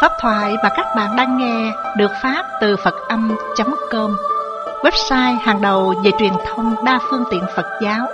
Pháp thoại mà các bạn đang nghe được phát từ Phật-âm.com, website hàng đầu về truyền thông đa phương tiện Phật giáo.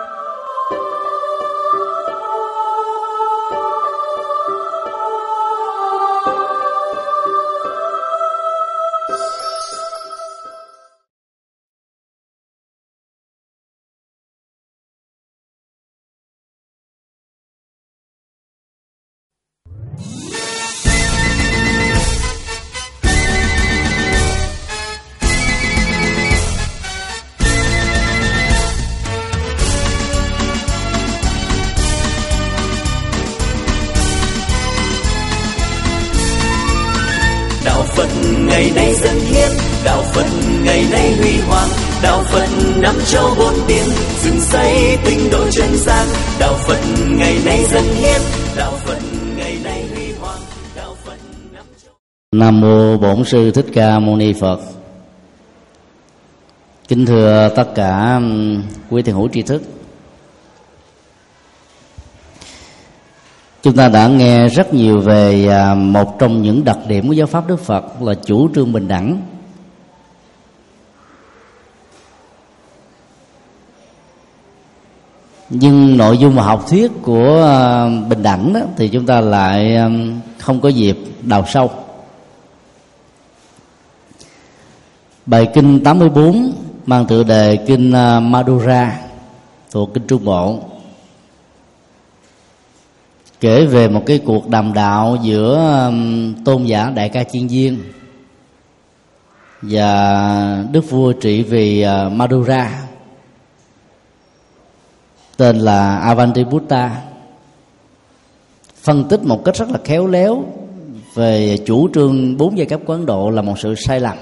Ngày nay dân hiến, đạo Phật ngày nay huy hoàng, đạo Phật năm châu bốn biển, dựng xây tinh độ chân gian. Đạo Phật ngày nay dân hiến, đạo Phật ngày nay huy hoàng, đạo Phật năm châu. Nam mô Bổn Sư Thích Ca Mâu Ni Phật. Kính thưa tất cả quý thiền hữu tri thức, chúng ta đã nghe rất nhiều về một trong những đặc điểm của giáo pháp Đức Phật là chủ trương bình đẳng. Nhưng nội dung và học thuyết của bình đẳng đó, thì chúng ta lại không có dịp đào sâu. Bài kinh 84 mang tựa đề kinh Madura thuộc kinh Trung Bộ, kể về một cái cuộc đàm đạo giữa tôn giả Đại Ca Chiên Viên và đức vua trị vì Madura tên là Avantibuddha, phân tích một cách rất là khéo léo về chủ trương 4 giai cấp của Ấn Độ là một sự sai lầm.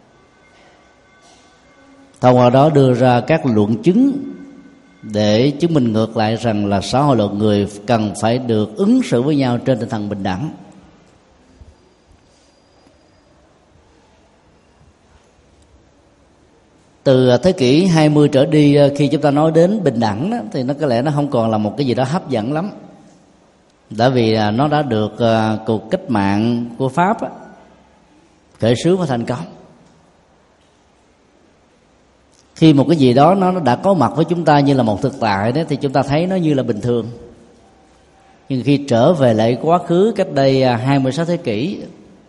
Thông qua đó đưa ra các luận chứng để chứng minh ngược lại rằng là xã hội loài người cần phải được ứng xử với nhau trên tinh thần bình đẳng. Từ thế kỷ 20 trở đi, khi chúng ta nói đến bình đẳng đó, thì nó có lẽ nó không còn là một cái gì đó hấp dẫn lắm, bởi vì nó đã được cuộc cách mạng của Pháp khởi xướng và thành công. Khi một cái gì đó nó đã có mặt với chúng ta như là một thực tại đó, thì chúng ta thấy nó như là bình thường. Nhưng khi trở về lại quá khứ cách đây 26 thế kỷ,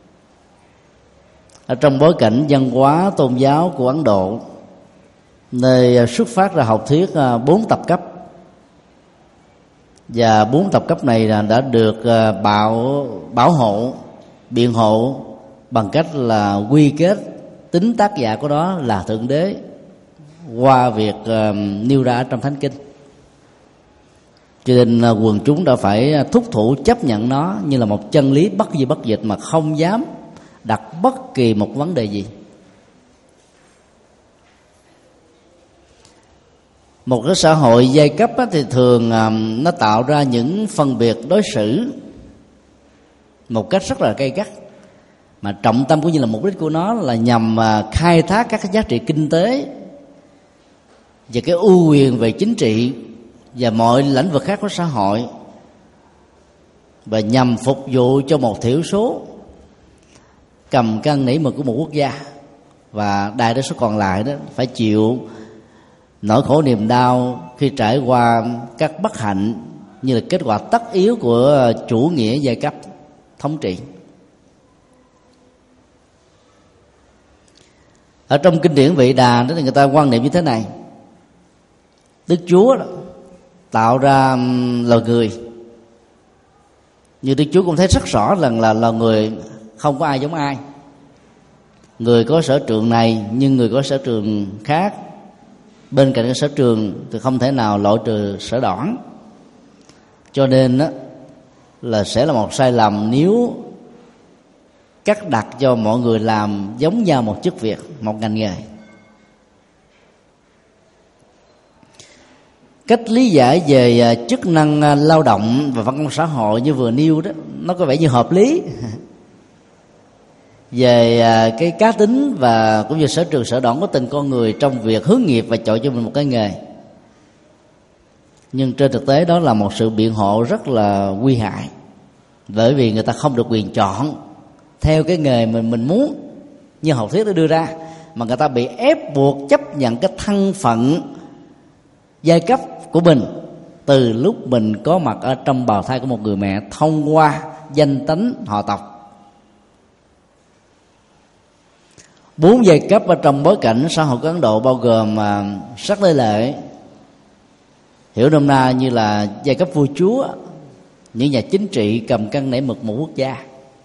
ở trong bối cảnh văn hóa tôn giáo của Ấn Độ, nơi xuất phát ra học thuyết 4 tập cấp, và 4 tập cấp này đã được bảo hộ, biện hộ bằng cách là quy kết tính tác giả của đó là Thượng Đế qua việc nêu ra trong Thánh Kinh. Cho nên quần chúng đã phải thúc thủ chấp nhận nó như là một chân lý bất di bất dịch, mà không dám đặt bất kỳ một vấn đề gì. Một cái xã hội giai cấp thì thường nó tạo ra những phân biệt đối xử một cách rất là gay gắt, mà trọng tâm cũng như là mục đích của nó là nhằm khai thác các cái giá trị kinh tế và cái ưu quyền về chính trị và mọi lĩnh vực khác của xã hội, và nhằm phục vụ cho một thiểu số cầm cân nảy mực của một quốc gia, và đại đa số còn lại đó phải chịu nỗi khổ niềm đau khi trải qua các bất hạnh như là kết quả tất yếu của chủ nghĩa giai cấp thống trị. Ở trong kinh điển Vị Đà đó thì người ta quan niệm như thế này: Đức Chúa đó, tạo ra loài người, nhưng Đức Chúa cũng thấy rất rõ rằng là loài người không có ai giống ai. Người có sở trường này nhưng người có sở trường khác. Bên cạnh cái sở trường thì không thể nào loại trừ sở đoản. Cho nên đó, là sẽ là một sai lầm nếu cắt đặt cho mọi người làm giống nhau một chức việc, một ngành nghề. Cách lý giải về chức năng lao động và văn công xã hội như vừa nêu đó, nó có vẻ như hợp lý. Về cái cá tính và cũng như sở trường sở đoản của từng con người trong việc hướng nghiệp và chọn cho mình một cái nghề. Nhưng trên thực tế đó là một sự biện hộ rất là nguy hại, bởi vì người ta không được quyền chọn, theo cái nghề mình muốn như học thuyết nó đưa ra, mà người ta bị ép buộc chấp nhận cái thân phận giai cấp của mình từ lúc mình có mặt ở trong bào thai của một người mẹ thông qua danh tánh họ tộc. 4 giai cấp ở trong bối cảnh xã hội của Ấn Độ bao gồm sắc đế lệ, hiểu nôm na như là giai cấp vua chúa, những nhà chính trị cầm cân nảy mực một quốc gia.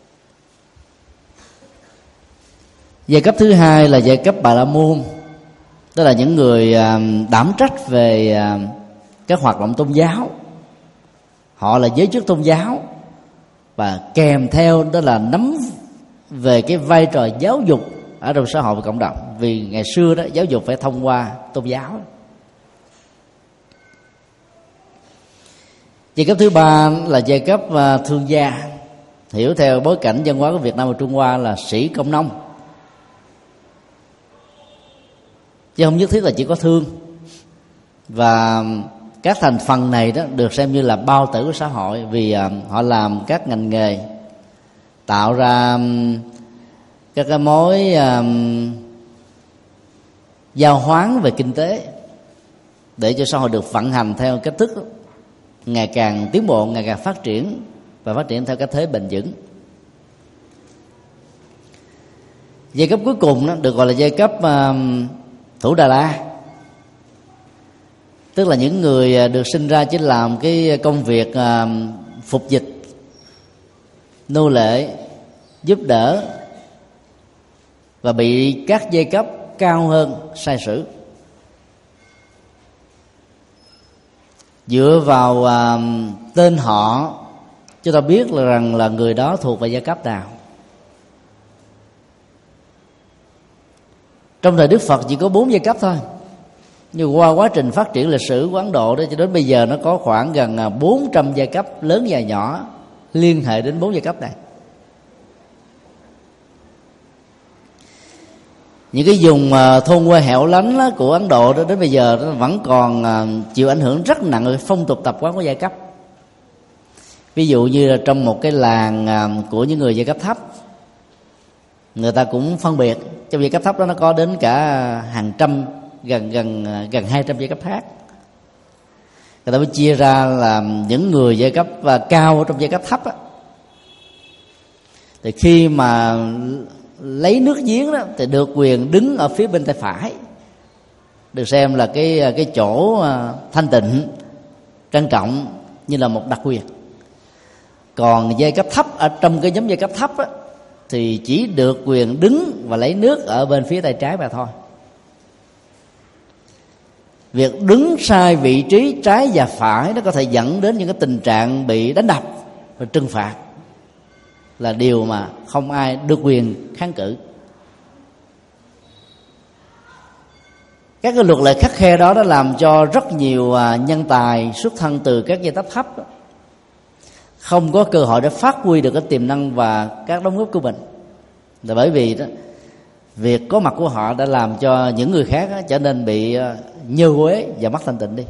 Giai cấp thứ hai là giai cấp Bà La Môn, tức là những người đảm trách về các hoạt động tôn giáo. Họ là giới chức tôn giáo và kèm theo đó là nắm về cái vai trò giáo dục ở trong xã hội và cộng đồng, vì ngày xưa đó giáo dục phải thông qua tôn giáo. Giai cấp thứ ba là giai cấp thương gia, hiểu theo bối cảnh văn hóa của Việt Nam và Trung Hoa là sĩ công nông, chứ không nhất thiết là chỉ có thương. Và các thành phần này đó được xem như là bao tử của xã hội, vì họ làm các ngành nghề tạo ra các cái mối giao hoán về kinh tế để cho xã hội được vận hành theo cách thức ngày càng tiến bộ, ngày càng phát triển và phát triển theo cái thế bền vững. Giai cấp cuối cùng đó được gọi là giai cấp Thủ Đà La, tức là những người được sinh ra chỉ làm cái công việc phục dịch, nô lệ, giúp đỡ, và bị các giai cấp cao hơn sai sử. Dựa vào tên họ, chúng ta biết là rằng là người đó thuộc về giai cấp nào. Trong thời Đức Phật chỉ có 4 giai cấp thôi, nhưng qua quá trình phát triển lịch sử của Ấn Độ đó, cho đến bây giờ nó có khoảng gần 400 giai cấp lớn và nhỏ liên hệ đến 4 giai cấp này. Những cái vùng thôn quê hẻo lánh của Ấn Độ đó, đến bây giờ nó vẫn còn chịu ảnh hưởng rất nặng về phong tục tập quán của giai cấp. Ví dụ như là trong một cái làng của những người giai cấp thấp, người ta cũng phân biệt trong giai cấp thấp đó nó có đến cả hàng trăm, gần 200 giai cấp khác. Người ta mới chia ra là những người giai cấp cao ở trong giai cấp thấp á, thì khi mà lấy nước giếng đó thì được quyền đứng ở phía bên tay phải, được xem là cái chỗ thanh tịnh, trân trọng như là một đặc quyền. Còn giai cấp thấp ở trong cái nhóm giai cấp thấp á, thì chỉ được quyền đứng và lấy nước ở bên phía tay trái mà thôi. Việc đứng sai vị trí trái và phải nó có thể dẫn đến những cái tình trạng bị đánh đập và trừng phạt, là điều mà không ai được quyền kháng cự. Các cái luật lệ khắt khe đó đã làm cho rất nhiều nhân tài xuất thân từ các giai cấp thấp không có cơ hội để phát huy được cái tiềm năng và các đóng góp của mình, là bởi vì đó, việc có mặt của họ đã làm cho những người khác trở nên bị nhơ uế và mất thanh tịnh đi.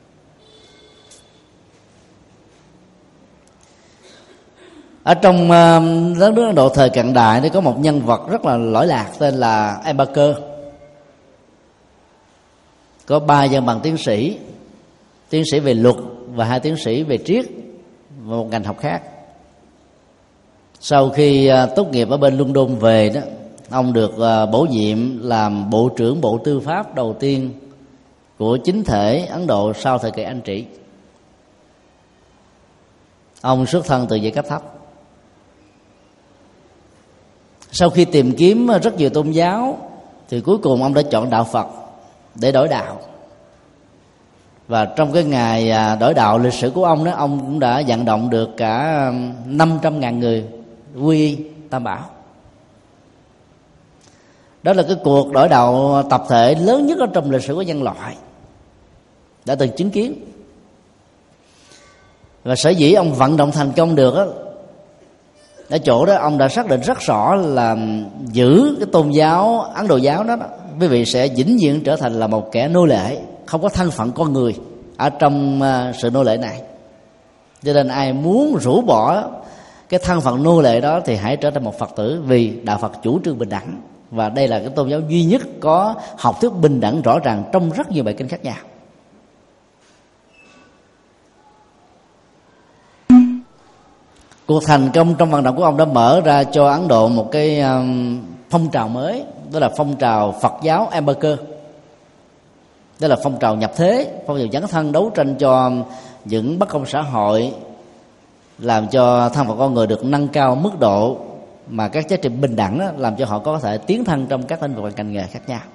Ở trong đất nước Ấn Độ thời cận đại thì có một nhân vật rất là lỗi lạc tên là Ambedkar. Có 3 văn bằng tiến sĩ về luật và 2 tiến sĩ về triết và một ngành học khác. Sau khi tốt nghiệp ở bên London về đó, ông được bổ nhiệm làm Bộ trưởng Bộ Tư pháp đầu tiên của chính thể Ấn Độ sau thời kỳ Anh trị. Ông xuất thân từ giai cấp thấp. Sau khi tìm kiếm rất nhiều tôn giáo thì cuối cùng ông đã chọn đạo Phật để đổi đạo. Và trong cái ngày đổi đạo lịch sử của ông đó, ông cũng đã vận động được cả 500.000 người quy y Tam Bảo. Đó là cái cuộc đổi đạo tập thể lớn nhất ở trong lịch sử của nhân loại đã từng chứng kiến. Và sở dĩ ông vận động thành công được đó, ở chỗ đó ông đã xác định rất rõ là giữ cái tôn giáo Ấn Độ giáo đó quý vị sẽ vĩnh viễn trở thành là một kẻ nô lệ, không có thân phận con người ở trong sự nô lệ này. Cho nên ai muốn rũ bỏ cái thân phận nô lệ đó thì hãy trở thành một Phật tử, vì đạo Phật chủ trương bình đẳng, và đây là cái tôn giáo duy nhất có học thuyết bình đẳng rõ ràng trong rất nhiều bài kinh khác nhau. Cuộc thành công trong vận động của ông đã mở ra cho Ấn Độ một cái phong trào mới, đó là phong trào Phật giáo Ambedkar. Đó là phong trào nhập thế, phong trào dấn thân đấu tranh cho những bất công xã hội, làm cho thân phận con người được nâng cao mức độ mà các giá trị bình đẳng đó, làm cho họ có thể tiến thân trong các lĩnh vực ngành nghề khác nhau.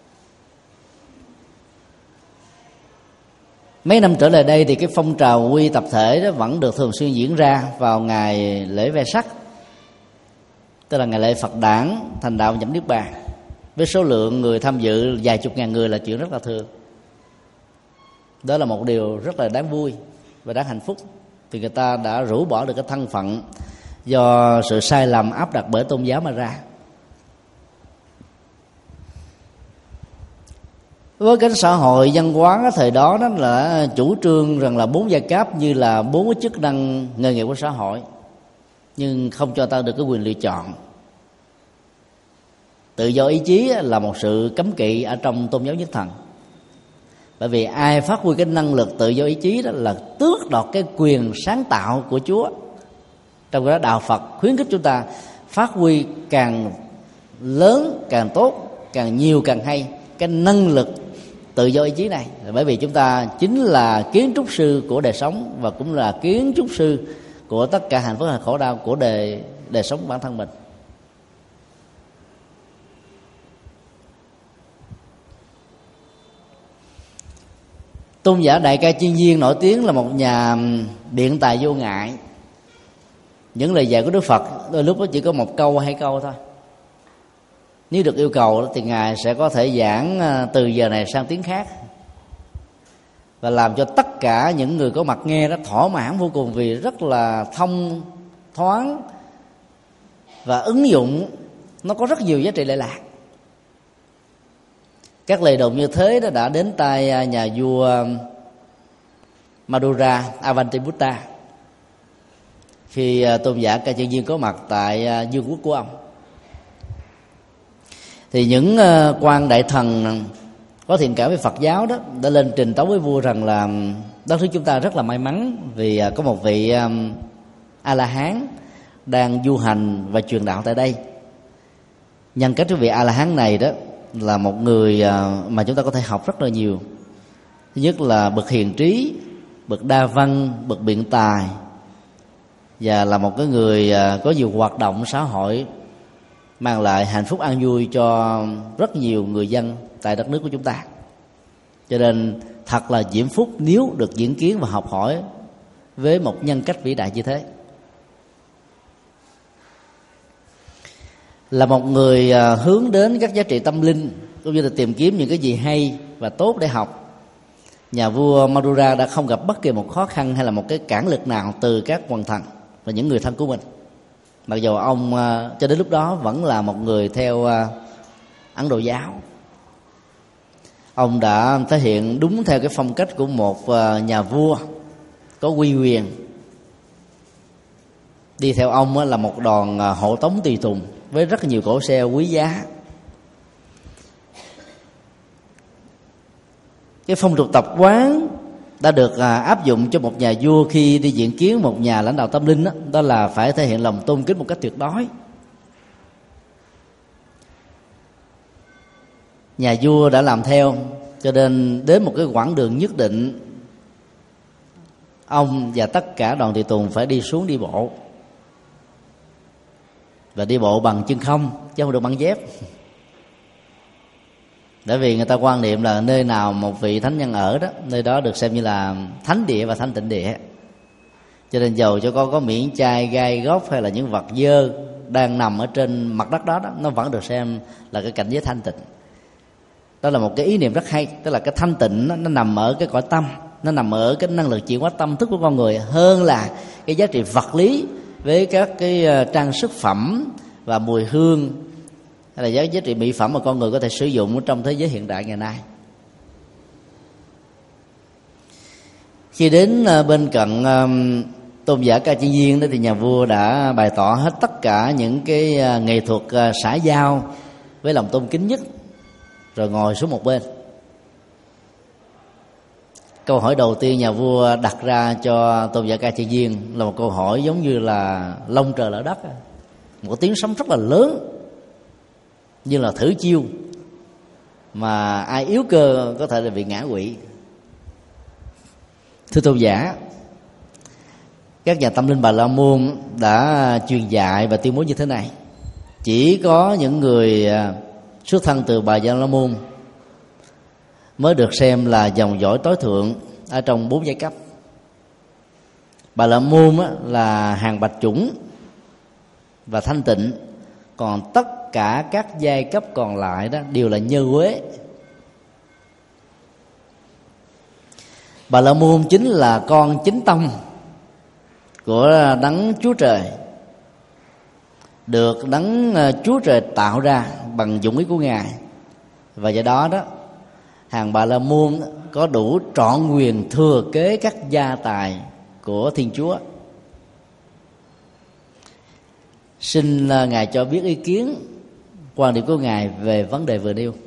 Mấy năm trở lại đây thì cái phong trào quy tập thể đó vẫn được thường xuyên diễn ra vào ngày lễ Vesak, tức là ngày lễ Phật đản thành đạo nhập niết bàn, với số lượng người tham dự vài chục ngàn người là chuyện rất là thường. Đó là một điều rất là đáng vui và đáng hạnh phúc, vì người ta đã rũ bỏ được cái thân phận do sự sai lầm áp đặt bởi tôn giáo mà ra. Với cái xã hội văn hóa cái thời đó, đó là chủ trương rằng là 4 giai cấp như là 4 cái chức năng nghề nghiệp của xã hội, nhưng không cho ta được cái quyền lựa chọn. Tự do ý chí là một sự cấm kỵ ở trong tôn giáo nhất thần, bởi vì ai phát huy cái năng lực tự do ý chí đó là tước đoạt cái quyền sáng tạo của Chúa. Trong đó đạo Phật khuyến khích chúng ta phát huy càng lớn càng tốt, càng nhiều càng hay cái năng lực tự do ý chí này, bởi vì chúng ta chính là kiến trúc sư của đời sống, và cũng là kiến trúc sư của tất cả hạnh phúc và khổ đau của đời sống bản thân mình. Tôn giả Đại Ca Chiên Viên nổi tiếng là một nhà biện tài vô ngại. Những lời dạy của Đức Phật đôi lúc nó chỉ có một câu hay câu thôi. Nếu được yêu cầu thì Ngài sẽ có thể giảng từ giờ này sang tiếng khác, và làm cho tất cả những người có mặt nghe đó thỏa mãn vô cùng, vì rất là thông thoáng và ứng dụng nó có rất nhiều giá trị lệ lạc. Các lời đồn như thế đó đã đến tai nhà vua Madura Avantiputta khi tôn giả Ca Chiên Viên có mặt tại vương quốc của ông. Thì những quan đại thần có thiện cảm với Phật giáo đó đã lên trình tấu với vua rằng là đất nước chúng ta rất là may mắn, vì có một vị A La Hán đang du hành và truyền đạo tại đây. Nhân cách của vị A La Hán này đó là một người mà chúng ta có thể học rất là nhiều. Thứ nhất là bậc hiền trí, bậc đa văn, bậc biện tài, và là một cái người có nhiều hoạt động xã hội, mang lại hạnh phúc an vui cho rất nhiều người dân tại đất nước của chúng ta. Cho nên thật là diễm phúc nếu được diễn kiến và học hỏi với một nhân cách vĩ đại như thế. Là một người hướng đến các giá trị tâm linh, cũng như là tìm kiếm những cái gì hay và tốt để học, nhà vua Madura đã không gặp bất kỳ một khó khăn hay là một cái cản lực nào từ các quần thần và những người thân của mình. Mặc dù ông cho đến lúc đó vẫn là một người theo Ấn Độ giáo. Ông đã thể hiện đúng theo cái phong cách của một nhà vua có uy quyền. Đi theo ông là một đoàn hộ tống tùy tùng với rất nhiều cỗ xe quý giá. Cái phong tục tập quán đã được áp dụng cho một nhà vua khi đi diện kiến một nhà lãnh đạo tâm linh, đó là phải thể hiện lòng tôn kính một cách tuyệt đối. Nhà vua đã làm theo, cho nên đến một cái quãng đường nhất định, ông và tất cả đoàn tùy tùng phải đi xuống đi bộ, và đi bộ bằng chân không chứ không được bằng dép. Bởi vì người ta quan niệm là nơi nào một vị thánh nhân ở đó, nơi đó được xem như là thánh địa và thanh tịnh địa. Cho nên dầu cho con có miệng chai, gai góc hay là những vật dơ đang nằm ở trên mặt đất đó, nó vẫn được xem là cái cảnh giới thanh tịnh. Đó là một cái ý niệm rất hay, tức là cái thanh tịnh nó nằm ở cái cõi tâm, nó nằm ở cái năng lực chuyển hóa tâm thức của con người, hơn là cái giá trị vật lý với các cái trang sức phẩm và mùi hương, hay là giá trị mỹ phẩm mà con người có thể sử dụng trong thế giới hiện đại ngày nay. Khi đến bên cạnh tôn giả Ca Chi Viên đó thì nhà vua đã bày tỏ hết tất cả những cái nghệ thuật xã giao với lòng tôn kính nhất, rồi ngồi xuống một bên. Câu hỏi đầu tiên nhà vua đặt ra cho tôn giả Ca Chi Viên là một câu hỏi giống như là lông trời lở đất, một tiếng sấm rất là lớn, như là thử chiêu mà ai yếu cơ có thể là bị ngã quỵ. Thưa tôn giả, các nhà tâm linh Bà La Môn đã truyền dạy và tuyên bố như thế này: chỉ có những người xuất thân từ Bà La Môn mới được xem là dòng dõi tối thượng ở trong 4 giai cấp. Bà La Môn là hàng bạch chủng và thanh tịnh, còn tất cả các giai cấp còn lại đó đều là nhơ quế. Bà La Môn chính là con chính tông của Đấng Chúa Trời, được Đấng Chúa Trời tạo ra bằng dụng ý của Ngài, và do đó hàng Bà La Môn có đủ trọn quyền thừa kế các gia tài của Thiên Chúa. Xin Ngài cho biết ý kiến, quan điểm của Ngài về vấn đề vừa nêu.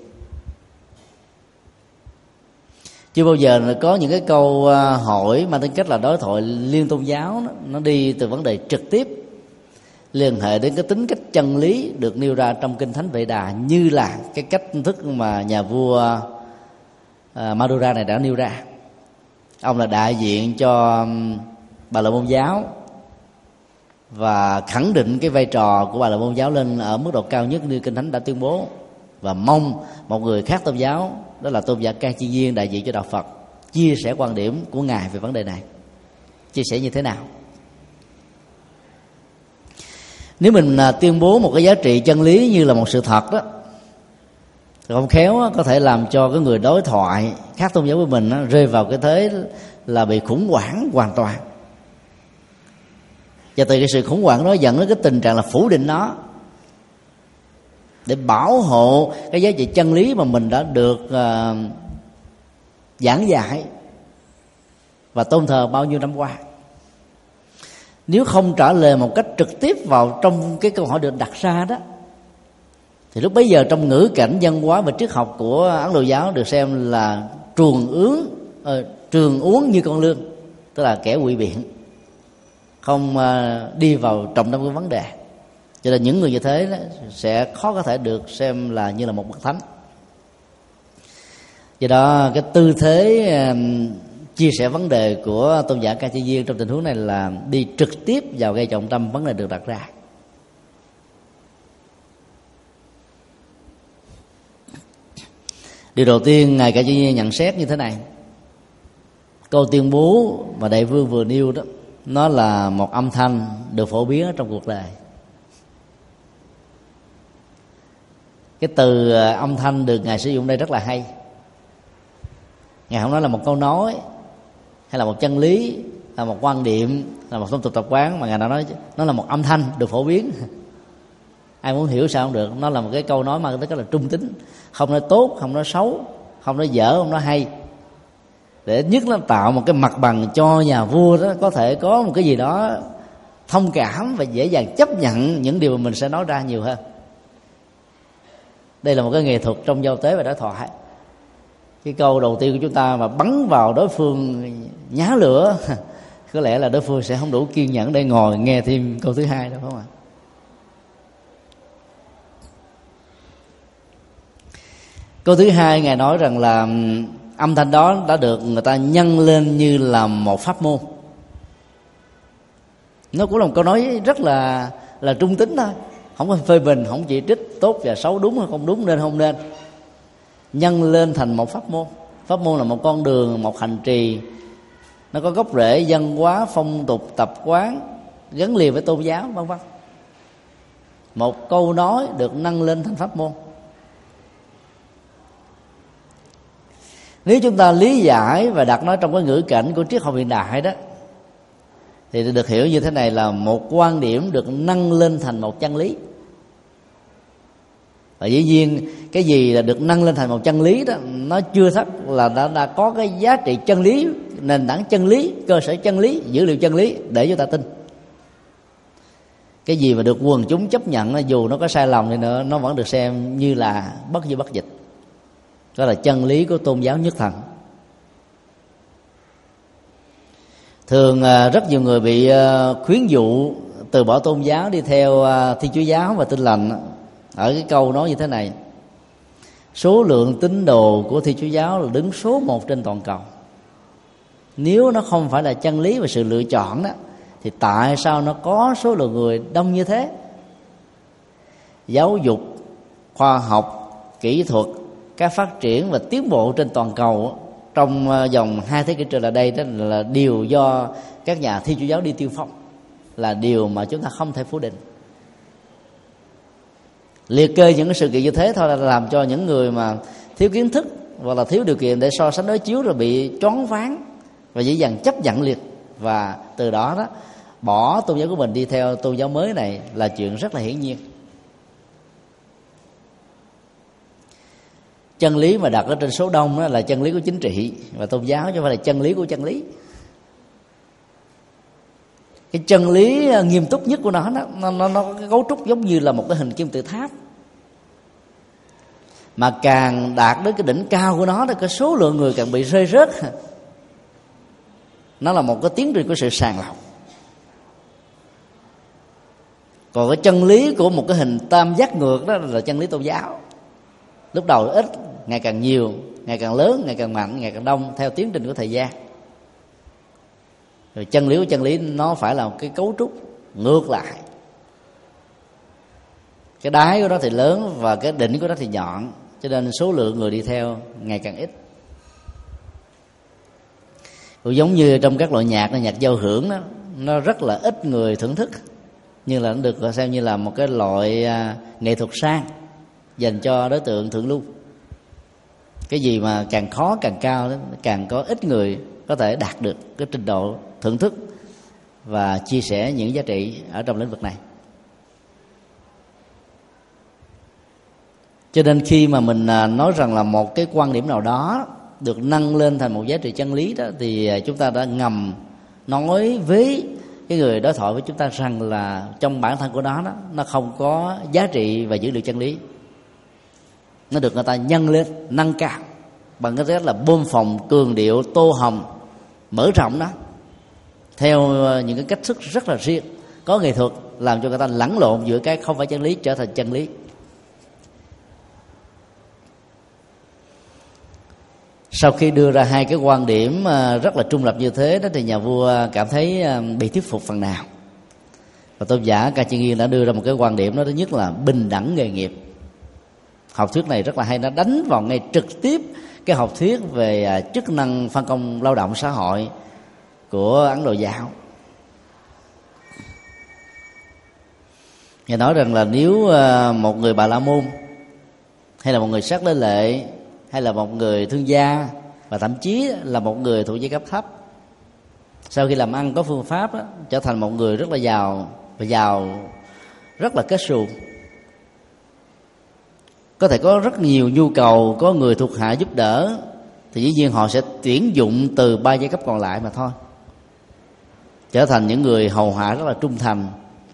Chưa bao giờ có những cái câu hỏi mang tính cách là đối thoại liên tôn giáo đó, nó đi từ vấn đề trực tiếp liên hệ đến cái tính cách chân lý được nêu ra trong Kinh Thánh Vệ Đà, như là cái cách thức mà nhà vua Madura này đã nêu ra. Ông là đại diện cho Bà La Môn giáo và khẳng định cái vai trò của Bà La Môn giáo lên ở mức độ cao nhất như Kinh Thánh đã tuyên bố, và mong một người khác tôn giáo, đó là tôn giả Ca Chi Viên đại diện cho đạo Phật, chia sẻ quan điểm của Ngài về vấn đề này. Chia sẻ như thế nào? Nếu mình tuyên bố một cái giá trị chân lý như là một sự thật đó, thì không khéo có thể làm cho cái người đối thoại khác tôn giáo với mình rơi vào cái thế là bị khủng hoảng hoàn toàn, và từ cái sự khủng hoảng đó dẫn đến cái tình trạng là phủ định nó, để bảo hộ cái giá trị chân lý mà mình đã được giảng dạy và tôn thờ bao nhiêu năm qua. Nếu không trả lời một cách trực tiếp vào trong cái câu hỏi được đặt ra đó, thì lúc bấy giờ trong ngữ cảnh văn hóa và triết học của Ấn Độ giáo được xem là trường uống như con lươn, tức là kẻ ngụy biện, không đi vào trọng tâm của vấn đề. Cho nên những người như thế đó sẽ khó có thể được xem là như là một bậc thánh. Do đó cái tư thế chia sẻ vấn đề của tôn giả Ca Chi Viên trong tình huống này là đi trực tiếp vào gây trọng tâm vấn đề được đặt ra. Điều đầu tiên ngài Ca Chi Viên nhận xét như thế này: câu tuyên bố mà đại vương vừa nêu đó, nó là một âm thanh được phổ biến trong cuộc đời. Cái từ âm thanh được ngài sử dụng đây rất là hay. Ngài không nói là một câu nói hay là một chân lý, là một quan điểm, là một phong tục tập quán, mà ngài đã nói nó là một âm thanh được phổ biến. Ai muốn hiểu sao không được, nó là một cái câu nói mang tính là trung tính, không nói tốt, không nói xấu, không nói dở, không nói hay, để nhất là tạo một cái mặt bằng cho nhà vua đó có thể có một cái gì đó thông cảm và dễ dàng chấp nhận những điều mà mình sẽ nói ra nhiều hơn. Đây là một cái nghệ thuật trong giao tế và đối thoại. Cái câu đầu tiên của chúng ta mà bắn vào đối phương nhá lửa, có lẽ là đối phương sẽ không đủ kiên nhẫn để ngồi nghe thêm câu thứ hai đâu, phải không ạ? Câu thứ hai ngài nói rằng là âm thanh đó đã được người ta nhân lên như là một pháp môn. Nó cũng là một câu nói rất là trung tính thôi, không có phê bình, không chỉ trích tốt và xấu, đúng hay không đúng, nên không nên. Nhân lên thành một pháp môn. Pháp môn là một con đường, một hành trì, nó có gốc rễ văn hóa, phong tục, tập quán gắn liền với tôn giáo, vân vân. Một câu nói được nâng lên thành pháp môn. Nếu chúng ta lý giải và đặt nó trong cái ngữ cảnh của triết học hiện đại đó, thì được hiểu như thế này là một quan điểm được nâng lên thành một chân lý. Và dĩ nhiên cái gì là được nâng lên thành một chân lý đó, nó chưa chắc là đã có cái giá trị chân lý nền tảng chân lý, cơ sở chân lý, dữ liệu chân lý để chúng ta tin. Cái gì mà được quần chúng chấp nhận, dù nó có sai lầm đi nữa, nó vẫn được xem như là bất di bất dịch. Đó là chân lý của tôn giáo nhất thần. Thường rất nhiều người bị khuyến dụ từ bỏ tôn giáo đi theo Thiên Chúa giáo và Tin lành ở cái câu nói như thế này: số lượng tín đồ của Thiên Chúa giáo là đứng số 1 trên toàn cầu. Nếu nó không phải là chân lý và sự lựa chọn đó, thì tại sao nó có số lượng người đông như thế? Giáo dục, khoa học, kỹ thuật, các phát triển và tiến bộ trên toàn cầu trong vòng 2 thế kỷ trở lại đây, đó là điều do các nhà Thiên Chúa giáo đi tiên phong, là điều mà chúng ta không thể phủ định. Liệt kê những cái sự kiện như thế thôi là làm cho những người mà thiếu kiến thức hoặc là thiếu điều kiện để so sánh đối chiếu rồi bị choáng váng và dễ dàng chấp nhận liệt, và từ đó bỏ tôn giáo của mình đi theo tôn giáo mới này là chuyện rất là hiển nhiên. Chân lý mà đặt ở trên số đông đó là chân lý của chính trị và tôn giáo, chứ không phải là chân lý của chân lý. Cái chân lý nghiêm túc nhất của nó cái cấu trúc giống như là một cái hình kim tự tháp, mà càng đạt đến cái đỉnh cao của nó thì cái số lượng người càng bị rơi rớt. Nó là một cái tiến trình của sự sàng lọc. Còn cái chân lý của một cái hình tam giác ngược đó là chân lý tôn giáo. Lúc đầu ít, ngày càng nhiều, ngày càng lớn, ngày càng mạnh, ngày càng đông theo tiến trình của thời gian. Rồi chân lý của chân lý nó phải là một cái cấu trúc ngược lại. Cái đáy của nó thì lớn và cái đỉnh của nó thì nhọn, cho nên số lượng người đi theo ngày càng ít. Cũng giống như trong các loại nhạc, nhạc giao hưởng đó, nó rất là ít người thưởng thức, nhưng là nó được xem như là một cái loại nghệ thuật sang dành cho đối tượng thượng lưu. Cái gì mà càng khó càng cao đó, càng có ít người có thể đạt được cái trình độ thưởng thức và chia sẻ những giá trị ở trong lĩnh vực này. Cho nên khi mà mình nói rằng là một cái quan điểm nào đó được nâng lên thành một giá trị chân lý đó, thì chúng ta đã ngầm nói với cái người đối thoại với chúng ta rằng là trong bản thân của nó không có giá trị và dữ liệu chân lý. Nó được người ta nhân lên, nâng cao bằng cái rất là bơm phồng, cường điệu, tô hồng, mở rộng nó theo những cái cách thức rất là riêng, có nghệ thuật, làm cho người ta lẫn lộn giữa cái không phải chân lý trở thành chân lý. Sau khi đưa ra hai cái quan điểm rất là trung lập như thế đó, thì nhà vua cảm thấy bị thuyết phục phần nào. Và tôn giả Ca Chiên Nghiên đã đưa ra một cái quan điểm đó, thứ nhất là bình đẳng nghề nghiệp. Học thuyết này rất là hay, nó đánh vào ngay trực tiếp cái học thuyết về chức năng phân công lao động xã hội của Ấn Độ giáo. Ngài nói rằng là nếu một người Bà La Môn, hay là một người sắc lễ lệ, hay là một người thương gia, và thậm chí là một người thuộc giai cấp thấp, sau khi làm ăn có phương pháp đó, trở thành một người rất là giàu, và giàu rất là kết xù, có thể có rất nhiều nhu cầu, có người thuộc hạ giúp đỡ, thì dĩ nhiên họ sẽ tuyển dụng từ 3 giai cấp còn lại mà thôi, trở thành những người hầu hạ rất là trung thành,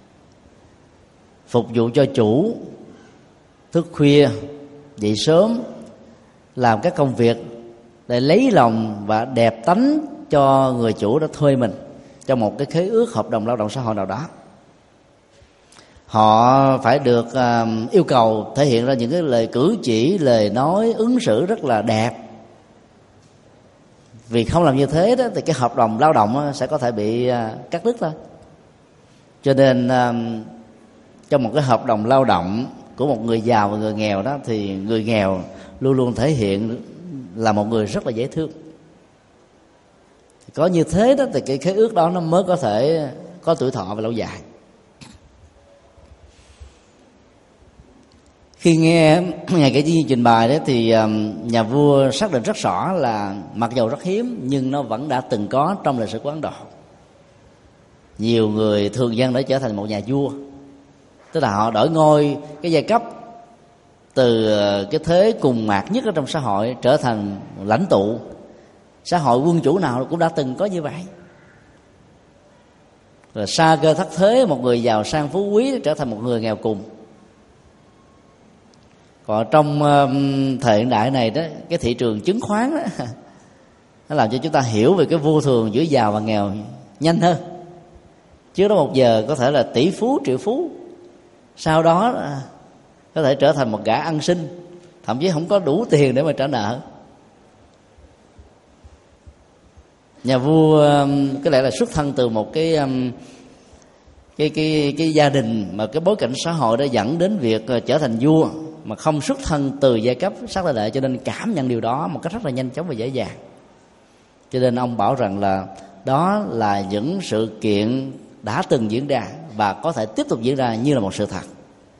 phục vụ cho chủ, thức khuya, dậy sớm, làm các công việc để lấy lòng và đẹp tánh cho người chủ đã thuê mình trong một cái khế ước hợp đồng lao động xã hội nào đó. Họ phải được yêu cầu thể hiện ra những cái lời cử chỉ, lời nói, ứng xử rất là đẹp. Vì không làm như thế đó, thì cái hợp đồng lao động sẽ có thể bị cắt đứt thôi. Cho nên trong một cái hợp đồng lao động của một người giàu và người nghèo đó, thì người nghèo luôn luôn thể hiện là một người rất là dễ thương. Có như thế đó thì cái khế ước đó nó mới có thể có tuổi thọ và lâu dài. Khi nghe Ngài Ca Chiên Nghiên trình bày đó, thì nhà vua xác định rất rõ là mặc dầu rất hiếm nhưng nó vẫn đã từng có trong lịch sử của Ấn Độ. Nhiều người thường dân đã trở thành một nhà vua, tức là họ đổi ngôi cái giai cấp từ cái thế cùng mạc nhất ở trong xã hội trở thành lãnh tụ, Xã hội quân chủ nào cũng đã từng có như vậy. Rồi sa cơ thất thế, một người giàu sang phú quý trở thành một người nghèo cùng. Còn trong thời hiện đại này đó, cái thị trường chứng khoán đó, nó làm cho chúng ta hiểu về cái vô thường giữa giàu và nghèo nhanh hơn. Trước đó một giờ có thể là tỷ phú, triệu phú, sau đó có thể trở thành một gã ăn xin, thậm chí không có đủ tiền để mà trả nợ. Nhà vua có lẽ là xuất thân từ một cái gia đình mà cái bối cảnh xã hội đã dẫn đến việc trở thành vua, mà không xuất thân từ giai cấp sắc lệ, cho nên cảm nhận điều đó một cách rất là nhanh chóng và dễ dàng. Cho nên ông bảo rằng là đó là những sự kiện đã từng diễn ra và có thể tiếp tục diễn ra như là một sự thật.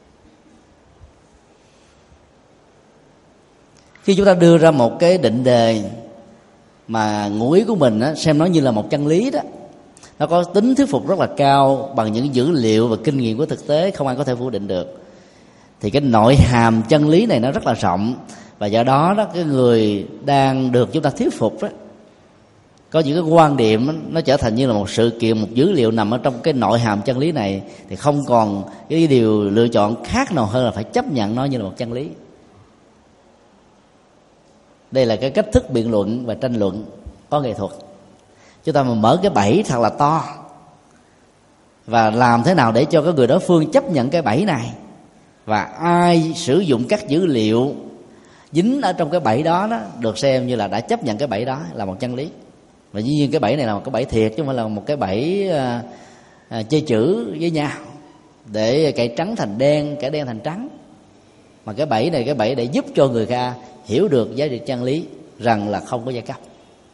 Khi chúng ta đưa ra một cái định đề mà ngụ ý của mình xem nó như là một chân lý đó, nó có tính thuyết phục rất là cao bằng những dữ liệu và kinh nghiệm của thực tế, không ai có thể phủ định được. Thì cái nội hàm chân lý này nó rất là rộng, và do đó cái người đang được chúng ta thuyết phục đó, có những cái quan điểm nó trở thành như là một sự kiện, một dữ liệu nằm ở trong cái nội hàm chân lý này, thì không còn cái điều lựa chọn khác nào hơn là phải chấp nhận nó như là một chân lý. Đây là cái cách thức biện luận và tranh luận có nghệ thuật. Chúng ta mà mở cái bẫy thật là to, và làm thế nào để cho cái người đối phương chấp nhận cái bẫy này, và ai sử dụng các dữ liệu dính ở trong cái bẫy đó, được xem như là đã chấp nhận cái bẫy đó là một chân lý. Và dĩ nhiên cái bẫy này là một cái bẫy thiệt, chứ không phải là một cái bẫy chơi chữ với nhau để cải trắng thành đen, cải đen thành trắng. Mà cái bẫy này, cái bẫy để giúp cho người ta hiểu được giá trị chân lý rằng là không có giai cấp.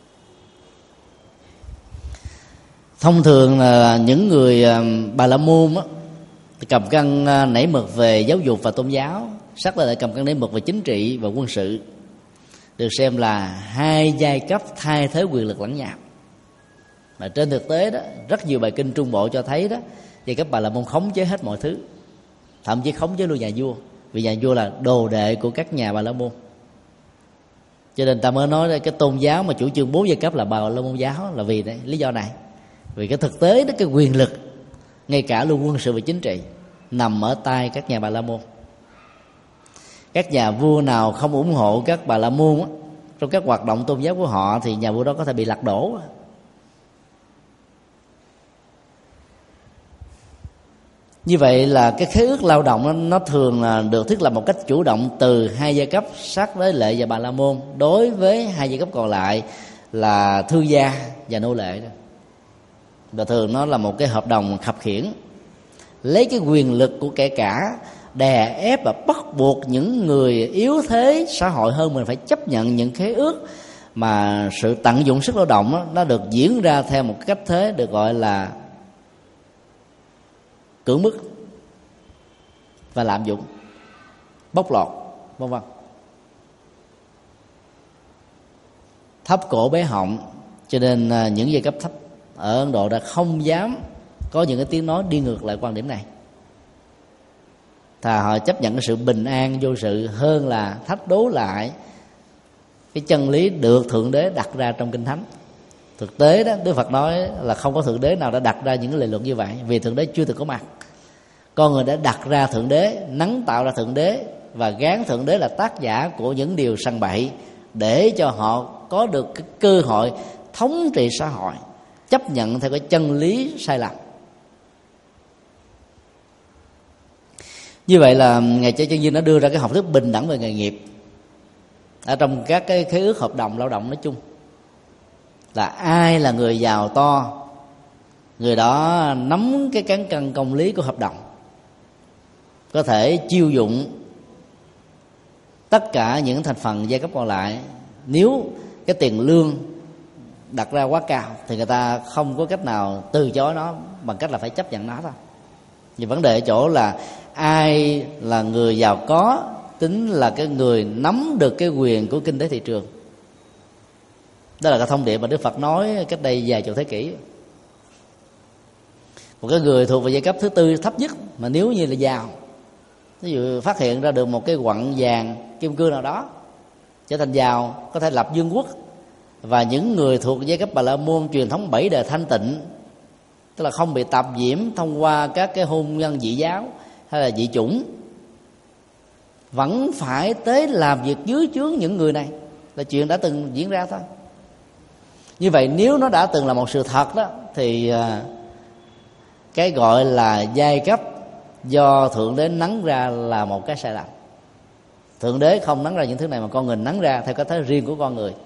Thông thường là những người Bà La Môn cầm cân nảy mực về giáo dục và tôn giáo, sắc lại cầm cân nảy mực về chính trị và quân sự, được xem là hai giai cấp thay thế quyền lực lẫn nhau. Mà trên thực tế đó, rất nhiều bài kinh Trung Bộ cho thấy đó, giai cấp Bà La Môn khống chế hết mọi thứ, thậm chí khống chế luôn nhà vua, vì nhà vua là đồ đệ của các nhà Bà La Môn. Cho nên ta mới nói đây, cái tôn giáo mà chủ trương 4 giai cấp là Bà La Môn giáo là vì đấy, lý do này. Vì cái thực tế đó, cái quyền lực ngay cả luôn quân sự và chính trị nằm ở tay các nhà Bà La Môn. Các nhà vua nào không ủng hộ các Bà La Môn trong các hoạt động tôn giáo của họ thì nhà vua đó có thể bị lật đổ. Như vậy là cái khế ước lao động nó thường là được thiết lập một cách chủ động từ hai giai cấp Sắc Đế Lệ và Bà La Môn đối với hai giai cấp còn lại là thương gia và nô lệ. Và thường nó là một cái hợp đồng khập khiễng, lấy cái quyền lực của kẻ cả đè ép và bắt buộc những người yếu thế xã hội hơn mình phải chấp nhận những khế ước mà sự tận dụng sức lao động đó, nó được diễn ra theo một cách thế được gọi là cưỡng bức và lạm dụng, bóc lột, vân vân. Thấp cổ bé họng, cho nên những giai cấp thấp ở Ấn Độ đã không dám có những cái tiếng nói đi ngược lại quan điểm này. Thà họ chấp nhận cái sự bình an vô sự hơn là thách đố lại cái chân lý được Thượng Đế đặt ra trong Kinh Thánh. Thực tế đó, Đức Phật nói là không có Thượng Đế nào đã đặt ra những cái lời luận như vậy, vì Thượng Đế chưa từng có mặt. Con người đã đặt ra Thượng Đế, nắng tạo ra Thượng Đế, và gán Thượng Đế là tác giả của những điều sằng bậy để cho họ có được cái cơ hội thống trị xã hội, chấp nhận theo cái chân lý sai lầm. Như vậy là Ngài Chư Chân Như đã đưa ra cái học thuyết bình đẳng về nghề nghiệp ở trong các cái khế ước hợp đồng lao động nói chung, là ai là người giàu to, người đó nắm cái cán cân công lý của hợp đồng, có thể chiêu dụng tất cả những thành phần giai cấp còn lại. Nếu cái tiền lương đặt ra quá cao thì người ta không có cách nào từ chối nó bằng cách là phải chấp nhận nó thôi. Vì vấn đề ở chỗ là ai là người giàu có tính là cái người nắm được cái quyền của kinh tế thị trường. Đó là cái thông điệp mà Đức Phật nói cách đây vài chục thế kỷ. Một cái người thuộc về giai cấp thứ tư thấp nhất mà nếu như là giàu, ví dụ phát hiện ra được một cái quặng vàng kim cương nào đó, trở thành giàu, có thể lập vương quốc, và những người thuộc giai cấp Bà La Môn truyền thống 7 đời thanh tịnh, tức là không bị tạp nhiễm thông qua các cái hôn nhân dị giáo hay là dị chủng, vẫn phải tới làm việc dưới trướng những người này, là chuyện đã từng diễn ra thôi. Như vậy nếu nó đã từng là một sự thật đó, thì cái gọi là giai cấp do Thượng Đế nắn ra là một cái sai lầm. Thượng Đế không nắn ra những thứ này, mà con người nắn ra theo cái thế riêng của con người.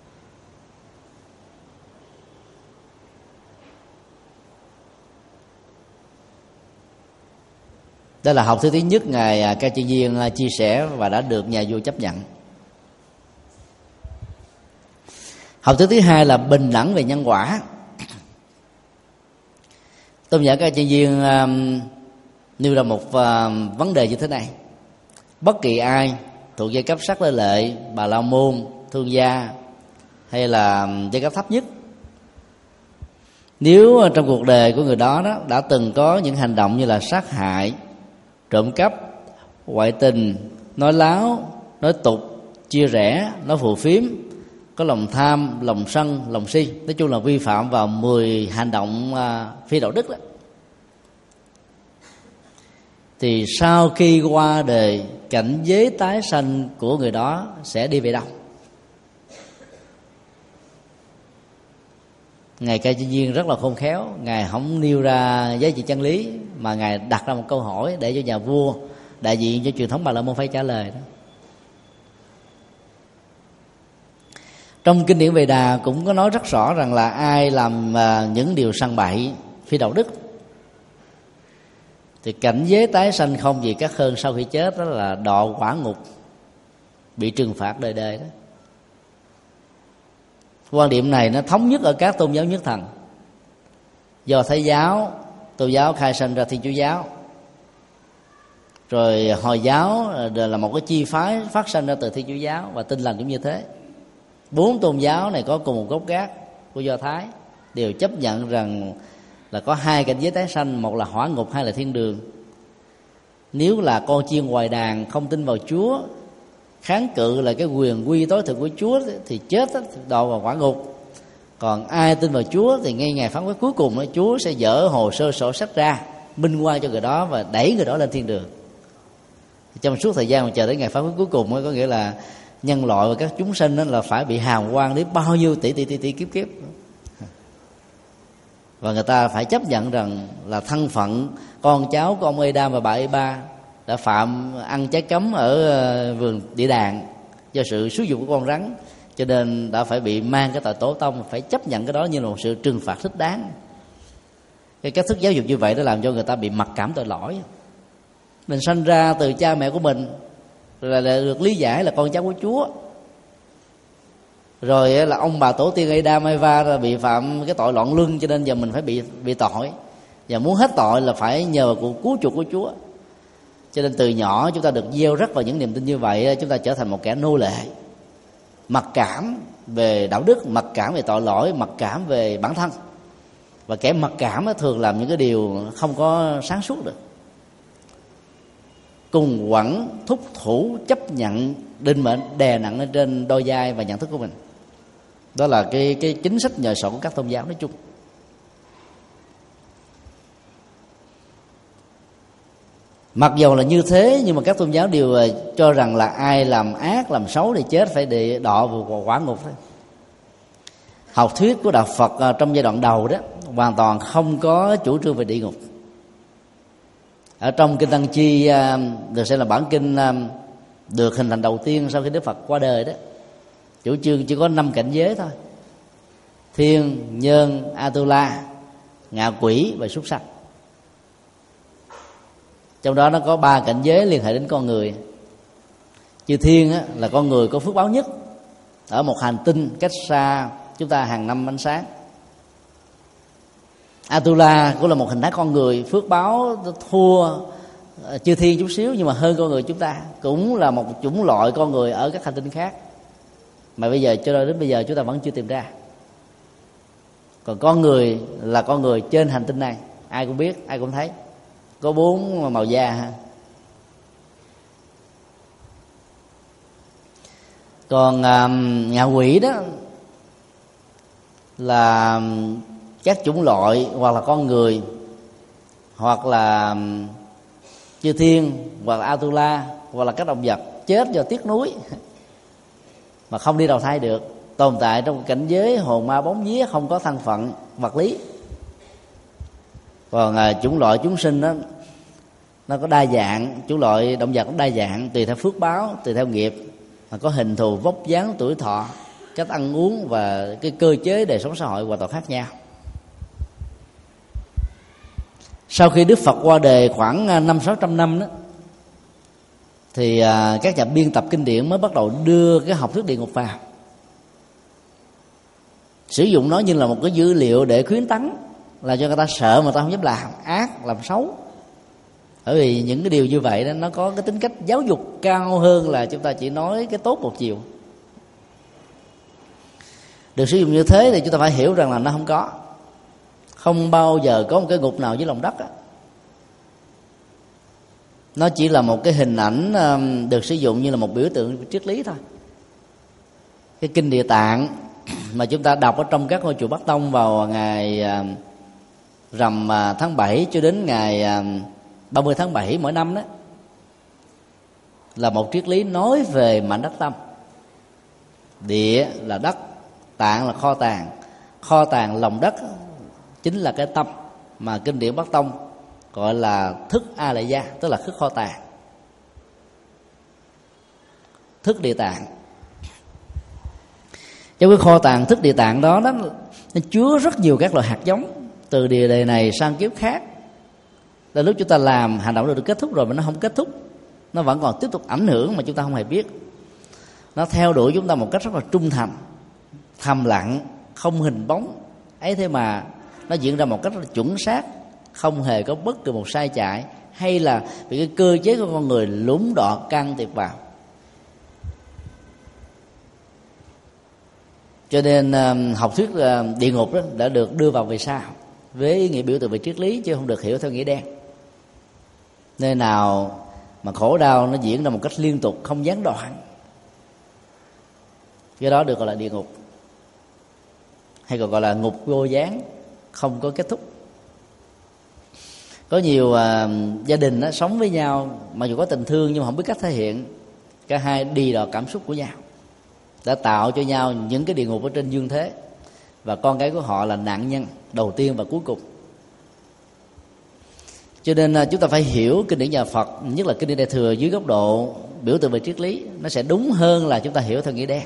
Đây là học thuyết thứ nhất ngài Ca Chi Viên chia sẻ và đã được nhà vua chấp nhận. Học thuyết thứ hai là bình đẳng về nhân quả. Tôn giả Ca Chi Viên nêu ra một vấn đề như thế này: bất kỳ ai thuộc giai cấp sắc lê lệ, Bà La Môn, thương gia hay là giai cấp thấp nhất, nếu trong cuộc đời của người đó đã từng có những hành động như là sát hại, trộm cắp, ngoại tình, nói láo, nói tục, chia rẽ, nói phù phiếm, có lòng tham, lòng sân, lòng si, nói chung là vi phạm vào 10 hành động phi đạo đức đó, thì sau khi qua đời, cảnh giới tái sanh của người đó sẽ đi về đâu? Ngài Ca Chi Viên rất là khôn khéo, ngài không nêu ra giá trị chân lý, mà ngài đặt ra một câu hỏi để cho nhà vua đại diện cho truyền thống Bà La Môn phải trả lời đó. Trong kinh điển Vệ Đà cũng có nói rất rõ rằng là ai làm những điều săn bậy, phi đạo đức, thì cảnh giới tái sanh không gì khác hơn sau khi chết đó là đọa quả ngục, bị trừng phạt đời đời đó. Quan điểm này nó thống nhất ở các tôn giáo nhất thần. Do Thái giáo, tôn giáo khai sinh ra Thiên Chúa giáo, rồi Hồi giáo là một cái chi phái phát sinh ra từ Thiên Chúa giáo, và Tin Lành cũng như thế. 4 tôn giáo này có cùng một gốc gác của Do Thái, đều chấp nhận rằng là có 2 cảnh giới tái sanh, một là hỏa ngục, hai là thiên đường. Nếu là con chiên ngoài đàn không tin vào Chúa, kháng cự là cái quyền quy tối thượng của Chúa, thì chết đọa vào hỏa ngục. Còn ai tin vào Chúa thì ngay ngày phán quyết cuối cùng Chúa sẽ dỡ hồ sơ sổ sách ra, minh oan cho người đó và đẩy người đó lên thiên đường. Trong suốt thời gian mà chờ đến ngày phán quyết cuối cùng có nghĩa là nhân loại và các chúng sinh là phải bị hàm oan đến bao nhiêu tỷ kiếp. Và người ta phải chấp nhận rằng là thân phận con cháu của ông Adam và bà Eva đã phạm ăn trái cấm ở vườn địa đàng do sự xúi dục của con rắn, cho nên đã phải bị mang cái tội tổ tông, phải chấp nhận cái đó như là một sự trừng phạt thích đáng. Cái cách thức giáo dục như vậy đã làm cho người ta bị mặc cảm tội lỗi. Mình sanh ra từ cha mẹ của mình là được lý giải là con cháu của Chúa, rồi là ông bà tổ tiên Adam Eva bị phạm cái tội loạn luân, cho nên giờ mình phải bị tội, và muốn hết tội là phải nhờ vào cuộc cứu chuộc của Chúa. Cho nên từ nhỏ chúng ta được gieo rắc vào những niềm tin như vậy, chúng ta trở thành một kẻ nô lệ, mặc cảm về đạo đức, mặc cảm về tội lỗi, mặc cảm về bản thân. Và kẻ mặc cảm thường làm những cái điều không có sáng suốt được, cùng quẩn thúc thủ chấp nhận định mệnh đè nặng lên trên đôi vai và nhận thức của mình. Đó là cái chính sách nhờ sổ của các tôn giáo nói chung. Mặc dù là như thế, nhưng mà các tôn giáo đều cho rằng là ai làm ác, làm xấu thì chết phải đọa vào quả ngục thôi. Học thuyết của đạo Phật trong giai đoạn đầu đó hoàn toàn không có chủ trương về địa ngục. Ở trong kinh Tăng Chi được xem là bản kinh được hình thành đầu tiên sau khi Đức Phật qua đời đó, chủ trương chỉ có 5 cảnh giới thôi: thiên, nhân, Atula, ngạ quỷ và súc sanh. Trong đó nó có 3 cảnh giới liên hệ đến con người. Chư thiên là con người có phước báo nhất, ở một hành tinh cách xa chúng ta hàng năm ánh sáng. Atula cũng là một hình thái con người, phước báo thua chư thiên chút xíu nhưng mà hơn con người chúng ta, cũng là một chủng loại con người ở các hành tinh khác mà bây giờ cho đến bây giờ chúng ta vẫn chưa tìm ra. Còn con người là con người trên hành tinh này, ai cũng biết, ai cũng thấy, có 4 màu da ha. Còn ngạ quỷ đó là các chủng loại, hoặc là con người, hoặc là chư thiên, hoặc là Atula, hoặc là các động vật chết do tiếc nuối mà không đi đầu thai được, tồn tại trong cảnh giới hồn ma bóng vía, không có thân phận vật lý. Còn chủng loại chúng sinh đó, nó có đa dạng, chủng loại động vật nó đa dạng tùy theo phước báo, tùy theo nghiệp, mà có hình thù, vóc dáng, tuổi thọ, cách ăn uống và cái cơ chế đời sống xã hội hoàn toàn khác nhau. Sau khi Đức Phật qua đời khoảng 500-600 năm đó, thì các nhà biên tập kinh điển mới bắt đầu đưa cái học thuyết địa ngục vào, sử dụng nó như là một cái dữ liệu để khuyến tấn, là cho người ta sợ mà ta không dám làm ác, làm xấu. Bởi vì những cái điều như vậy đó, nó có cái tính cách giáo dục cao hơn là chúng ta chỉ nói cái tốt một chiều. Được sử dụng như thế thì chúng ta phải hiểu rằng là nó không bao giờ có một cái ngục nào dưới lòng đất đó. Nó chỉ là một cái hình ảnh được sử dụng như là một biểu tượng triết lý thôi. Cái kinh Địa Tạng mà chúng ta đọc ở trong các ngôi chùa Bắc Tông vào ngày rằm tháng 7 cho đến ngày 30 tháng 7 mỗi năm đó, là một triết lý nói về mảnh đất tâm. Địa là đất, tạng là kho tàng lòng đất chính là cái tâm mà kinh điển Bắc Tông gọi là thức A Lại Gia, tức là thức kho tàng, thức Địa Tạng. Trong cái kho tàng thức Địa Tạng đó, nó chứa rất nhiều các loại hạt giống từ địa đề này sang kiếp khác. Là lúc chúng ta làm hành động được kết thúc rồi mà nó không kết thúc, nó vẫn còn tiếp tục ảnh hưởng mà chúng ta không hề biết. Nó theo đuổi chúng ta một cách rất là trung thành, thầm lặng, không hình bóng ấy, thế mà nó diễn ra một cách rất là chuẩn xác, không hề có bất kỳ một sai chạy, hay là vì cái cơ chế của con người lũng đoạn can thiệp vào. Cho nên học thuyết địa ngục đó đã được đưa vào về sau với ý nghĩa biểu tượng về triết lý, chứ không được hiểu theo nghĩa đen. Nơi nào mà khổ đau nó diễn ra một cách liên tục, không gián đoạn, cái đó được gọi là địa ngục, hay còn gọi là ngục vô gián, không có kết thúc. Có nhiều gia đình đó, sống với nhau mặc dù có tình thương nhưng mà không biết cách thể hiện, cả hai đi đò cảm xúc của nhau, đã tạo cho nhau những cái địa ngục ở trên dương thế, và con cái của họ là nạn nhân đầu tiên và cuối cùng. Cho nên chúng ta phải hiểu kinh điển nhà Phật, nhất là kinh điển Đại Thừa, dưới góc độ biểu tượng về triết lý, nó sẽ đúng hơn là chúng ta hiểu theo nghĩa đen.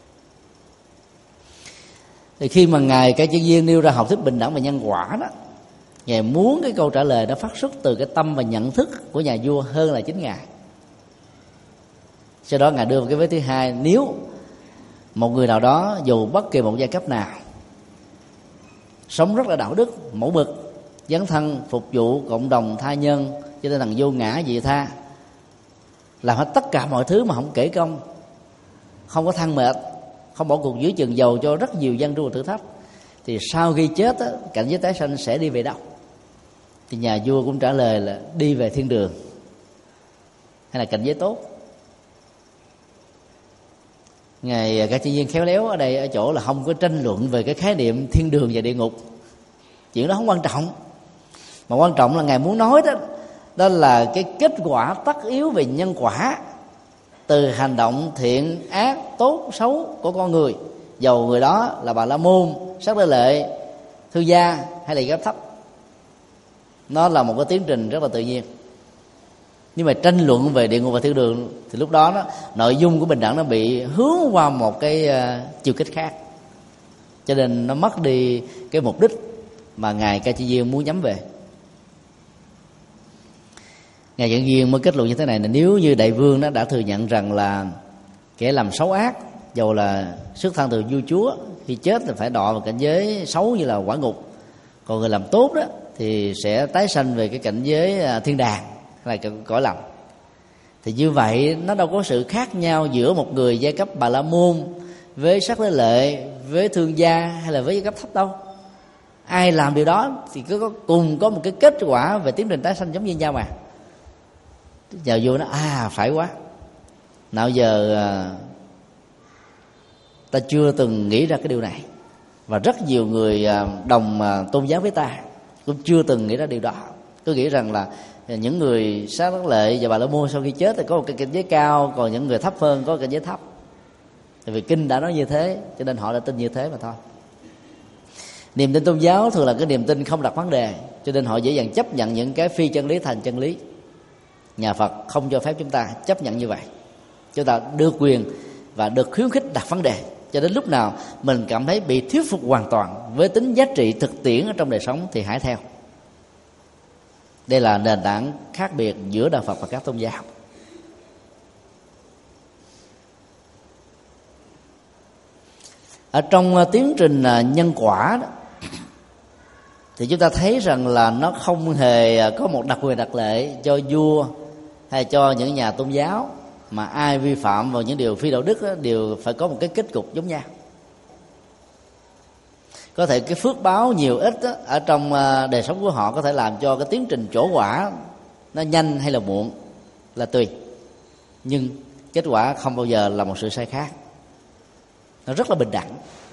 Thì khi mà ngài Ca Chân Viên nêu ra học thuyết bình đẳng và nhân quả đó, ngài muốn cái câu trả lời nó phát xuất từ cái tâm và nhận thức của nhà vua hơn là chính ngài. Sau đó ngài đưa vào cái vế thứ hai: nếu một người nào đó dù bất kỳ một giai cấp nào sống rất là đạo đức, mẫu mực, dấn thân phục vụ cộng đồng tha nhân cho nên thằng vô ngã vị tha, làm hết tất cả mọi thứ mà không kể công, không có than mệt, không bỏ cuộc giữa chừng dầu cho rất nhiều gian truân thử thách, thì sau khi chết á, cảnh giới tái sanh sẽ đi về đâu? Thì nhà vua cũng trả lời là đi về thiên đường, hay là cảnh giới tốt. Ngài Ca Chân Viên khéo léo ở đây ở chỗ là không có tranh luận về cái khái niệm thiên đường và địa ngục, chuyện đó không quan trọng, mà quan trọng là ngài muốn nói đó là cái kết quả tất yếu về nhân quả từ hành động thiện ác, tốt xấu của con người, dầu người đó là Bà La Môn, Sắc Đế Lệ, Thư Gia hay là cấp thấp. Nó là một cái tiến trình rất là tự nhiên. Nhưng mà tranh luận về địa ngục và thiên đường thì lúc đó nội dung của bình đẳng nó bị hướng qua một cái chiều kích khác, cho nên nó mất đi cái mục đích mà ngài Ca Chân Viên muốn nhắm về. Ngài Chân Viên mới kết luận như thế này: là nếu như đại vương nó đã thừa nhận rằng là kẻ làm xấu ác, dầu là xuất thân từ vua chúa, khi chết thì phải đọa vào cảnh giới xấu như là quả ngục, còn người làm tốt đó thì sẽ tái sanh về cái cảnh giới thiên đàng hay là cõi lành, thì như vậy nó đâu có sự khác nhau giữa một người giai cấp Bà La Môn với Sắc Đế Lệ, với thương gia hay là với giai cấp thấp đâu. Ai làm điều đó thì cùng có một cái kết quả về tiến trình tái sanh giống như nhau mà. Nhà vua nó phải quá, nào giờ ta chưa từng nghĩ ra cái điều này, Và rất nhiều người đồng tôn giáo với ta cũng chưa từng nghĩ ra điều đó. Cứ nghĩ rằng là những người Xá Đắc Lệ và Bà La Môn sau khi chết thì có một cái cảnh giới cao, còn những người thấp hơn có cảnh giới thấp. Tại vì kinh đã nói như thế, cho nên họ đã tin như thế mà thôi. Niềm tin tôn giáo thường là cái niềm tin không đặt vấn đề, cho nên họ dễ dàng chấp nhận những cái phi chân lý thành chân lý. Nhà Phật không cho phép chúng ta chấp nhận như vậy. Chúng ta được quyền và được khuyến khích đặt vấn đề, cho đến lúc nào mình cảm thấy bị thuyết phục hoàn toàn với tính giá trị thực tiễn ở trong đời sống thì hãy theo. Đây là nền tảng khác biệt giữa đạo Phật và các tôn giáo. Ở trong tiến trình nhân quả đó, thì chúng ta thấy rằng là nó không hề có một đặc quyền đặc lệ cho vua hay cho những nhà tôn giáo, mà ai vi phạm vào những điều phi đạo đức đó, đều phải có một cái kết cục giống nhau. Có thể cái phước báo nhiều ít đó, ở trong đời sống của họ có thể làm cho cái tiến trình trổ quả nó nhanh hay là muộn là tùy, nhưng kết quả không bao giờ là một sự sai khác. Nó rất là bình đẳng.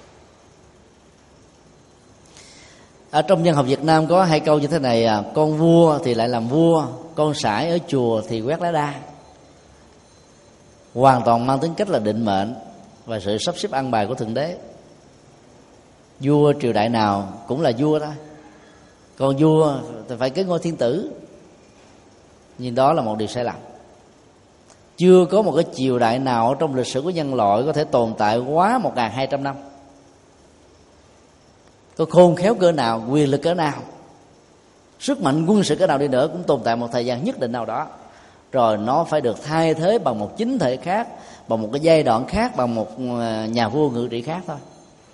Ở trong dân học Việt Nam có hai câu như thế này: con vua thì lại làm vua, con sải ở chùa thì quét lá đa. Hoàn toàn mang tính cách là định mệnh và sự sắp xếp ăn bài của Thượng Đế. Vua triều đại nào cũng là vua thôi, còn vua thì phải kế ngôi thiên tử. Nhưng đó là một điều sai lầm. Chưa có một cái triều đại nào trong lịch sử của nhân loại có thể tồn tại quá 1.200 năm. Có khôn khéo cỡ nào, quyền lực cỡ nào, sức mạnh quân sự cỡ nào đi nữa cũng tồn tại một thời gian nhất định nào đó, rồi nó phải được thay thế bằng một chính thể khác, bằng một cái giai đoạn khác, bằng một nhà vua ngự trị khác thôi.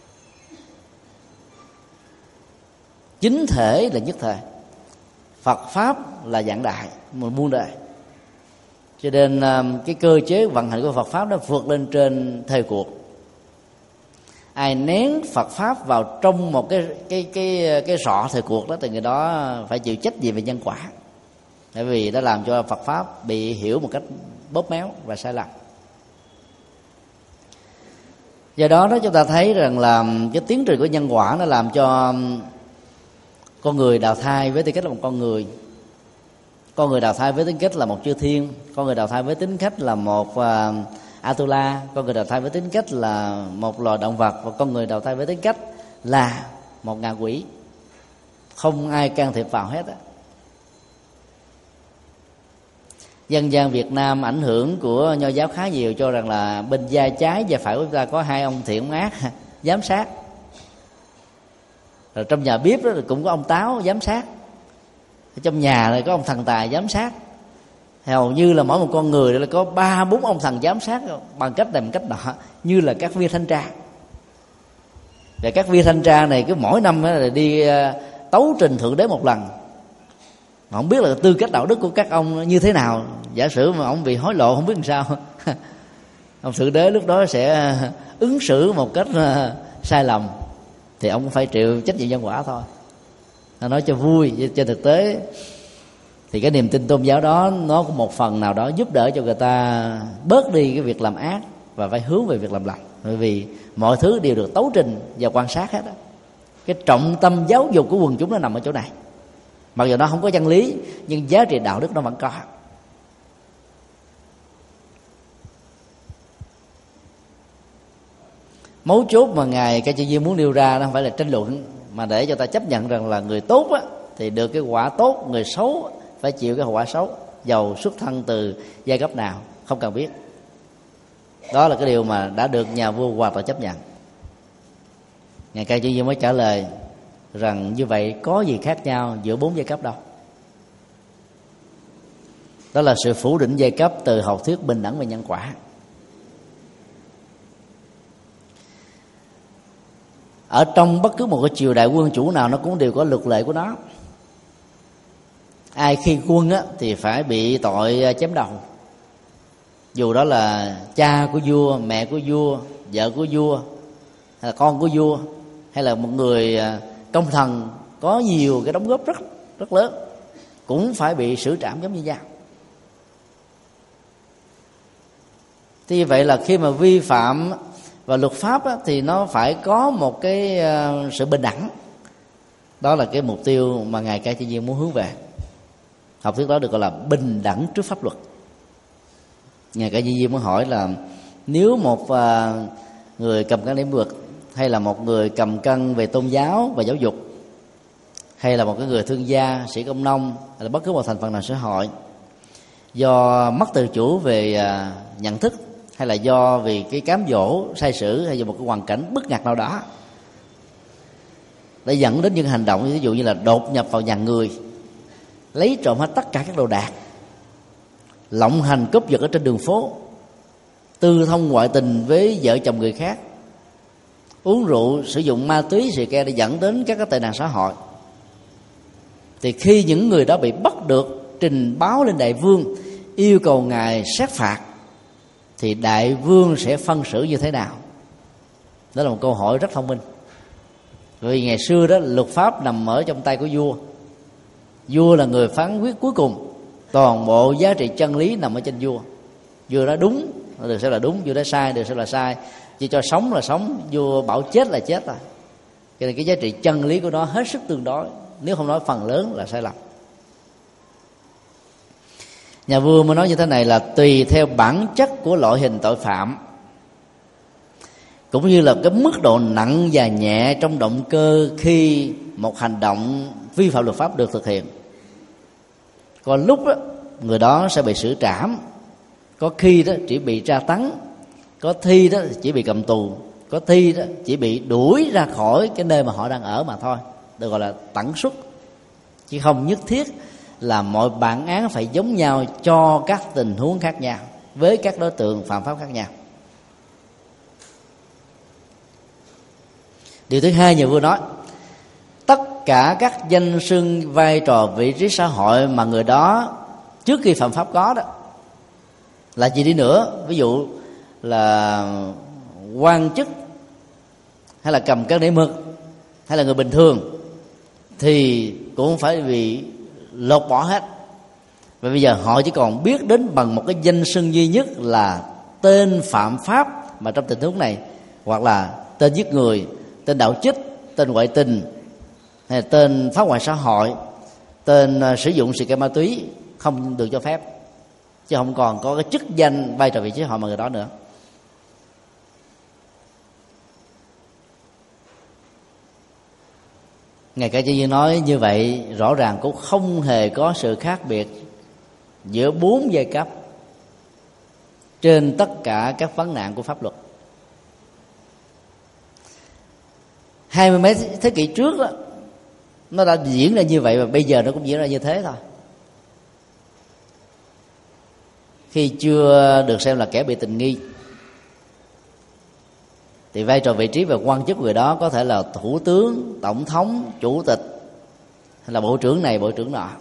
Chính thể là nhất thể, Phật pháp là vạn đại, một muôn đời. Cho nên cái cơ chế vận hành của Phật pháp nó vượt lên trên thời cuộc. Ai nén Phật pháp vào trong một cái sọ thời cuộc đó thì người đó phải chịu trách nhiệm về nhân quả, bởi vì đã làm cho Phật pháp bị hiểu một cách bóp méo và sai lầm. Do đó chúng ta thấy rằng là cái tiến trình của nhân quả nó làm cho con người đào thai với tư cách là một con người, con người đào thai với tính cách là một chư thiên, con người đào thai với tính cách là một Atula, con người đào thai với tính cách là một loài động vật, và con người đào thai với tính cách là một ngạ quỷ. Không ai can thiệp vào hết á. Dân gian Việt Nam ảnh hưởng của Nho giáo khá nhiều, cho rằng là bên vai trái và phải của chúng ta có hai ông thiện ông ác giám sát. Rồi trong nhà bếp đó cũng có ông Táo giám sát. Trong nhà này có ông thần tài giám sát. Hầu như là mỗi một con người là có 3-4 ông thần giám sát bằng cách này bằng cách nọ, như là các viên thanh tra. Và các viên thanh tra này cứ mỗi năm là đi tấu trình Thượng Đế một lần, mà không biết là tư cách đạo đức của các ông như thế nào. Giả sử mà ông bị hối lộ không biết làm sao ông Thượng Đế lúc đó sẽ ứng xử một cách sai lầm, thì ông cũng phải chịu trách nhiệm nhân quả thôi. Nó nói cho vui, trên thực tế thì cái niềm tin tôn giáo đó nó có một phần nào đó giúp đỡ cho người ta bớt đi cái việc làm ác và phải hướng về việc làm lành, bởi vì mọi thứ đều được tấu trình và quan sát hết đó. Cái trọng tâm giáo dục của quần chúng nó nằm ở chỗ này. Mặc dù nó không có chân lý, nhưng giá trị đạo đức nó vẫn có. Mấu chốt mà ngài Ca Chi Viên muốn nêu ra nó không phải là tranh luận, mà để cho ta chấp nhận rằng là người tốt á, thì được cái quả tốt, người xấu phải chịu cái hậu quả xấu, dầu xuất thân từ giai cấp nào không cần biết. Đó là cái điều mà đã được nhà vua hoàn toàn chấp nhận. Ngài Ca Chi Viên mới trả lời rằng như vậy có gì khác nhau giữa 4 giai cấp đâu. Đó là sự phủ định giai cấp từ học thuyết bình đẳng và nhân quả. Ở trong bất cứ một cái triều đại quân chủ nào nó cũng đều có luật lệ của nó. Ai khi quân á, thì phải bị tội chém đầu, dù đó là cha của vua, mẹ của vua, vợ của vua, hay là con của vua, hay là một người công thần có nhiều cái đóng góp rất lớn, cũng phải bị xử trảm giống như nhau. Thì vậy là khi mà vi phạm Và luật pháp á, thì nó phải có một cái sự bình đẳng. Đó là cái mục tiêu mà Ngài Ca Chi Viên muốn hướng về. Học thuyết đó được gọi là bình đẳng trước pháp luật. Ngài Ca Chi Viên muốn hỏi là nếu một người cầm cân điểm vực, hay là một người cầm cân về tôn giáo và giáo dục, hay là một cái người thương gia, sĩ công nông, hay là bất cứ một thành phần nào xã hội, do mất tự chủ về nhận thức, hay là do vì cái cám dỗ sai sử, hay do một cái hoàn cảnh bức ngặt nào đó, để dẫn đến những hành động ví dụ như là đột nhập vào nhà người, lấy trộm hết tất cả các đồ đạc, lộng hành cướp giật ở trên đường phố, tư thông ngoại tình với vợ chồng người khác, uống rượu, sử dụng ma túy, xì ke để dẫn đến các cái tệ nạn xã hội, thì khi những người đó bị bắt được, trình báo lên đại vương, yêu cầu ngài xét phạt, thì đại vương sẽ phân xử như thế nào? Đó là một câu hỏi rất thông minh. Vì ngày xưa đó, luật pháp nằm ở trong tay của vua. Vua là người phán quyết cuối cùng. Toàn bộ giá trị chân lý nằm ở trên vua. Vua nói đúng được sẽ là đúng, vua nói sai được sẽ là sai. Chỉ cho sống là sống, vua bảo chết là chết rồi. Cho nên cái giá trị chân lý của nó hết sức tương đối, nếu không nói phần lớn là sai lầm. Nhà vua mới nói như thế này là tùy theo bản chất của loại hình tội phạm, cũng như là cái mức độ nặng và nhẹ trong động cơ khi một hành động vi phạm luật pháp được thực hiện. Có lúc đó, người đó sẽ bị xử trảm, có khi đó chỉ bị tra tấn, có khi đó chỉ bị cầm tù, có khi đó chỉ bị đuổi ra khỏi cái nơi mà họ đang ở mà thôi, được gọi là tận xuất. Chứ không nhất thiết là mọi bản án phải giống nhau cho các tình huống khác nhau, với các đối tượng phạm pháp khác nhau. Điều thứ hai, nhà vua nói tất cả các danh xưng, vai trò, vị trí xã hội mà người đó trước khi phạm pháp có đó là gì đi nữa, ví dụ là quan chức, hay là cầm cân điểm mực, hay là người bình thường, thì cũng phải bị lột bỏ hết. Và bây giờ họ chỉ còn biết đến bằng một cái danh xưng duy nhất là tên phạm pháp, mà trong tình huống này hoặc là tên giết người, tên đạo chích, tên ngoại tình, hay là tên phá hoại xã hội, tên sử dụng xì ke ma túy không được cho phép, chứ không còn có cái chức danh, vai trò, vị trí họ mà người đó nữa. Ngài Ca Chi Viên nói như vậy rõ ràng cũng không hề có sự khác biệt giữa 4 giai cấp trên tất cả các vấn nạn của pháp luật. 20 mấy thế kỷ trước đó, nó đã diễn ra như vậy, và bây giờ nó cũng diễn ra như thế thôi. Khi chưa được xem là kẻ bị tình nghi, thì vai trò, vị trí và quan chức người đó có thể là thủ tướng, tổng thống, chủ tịch, hay là bộ trưởng này, bộ trưởng nọ.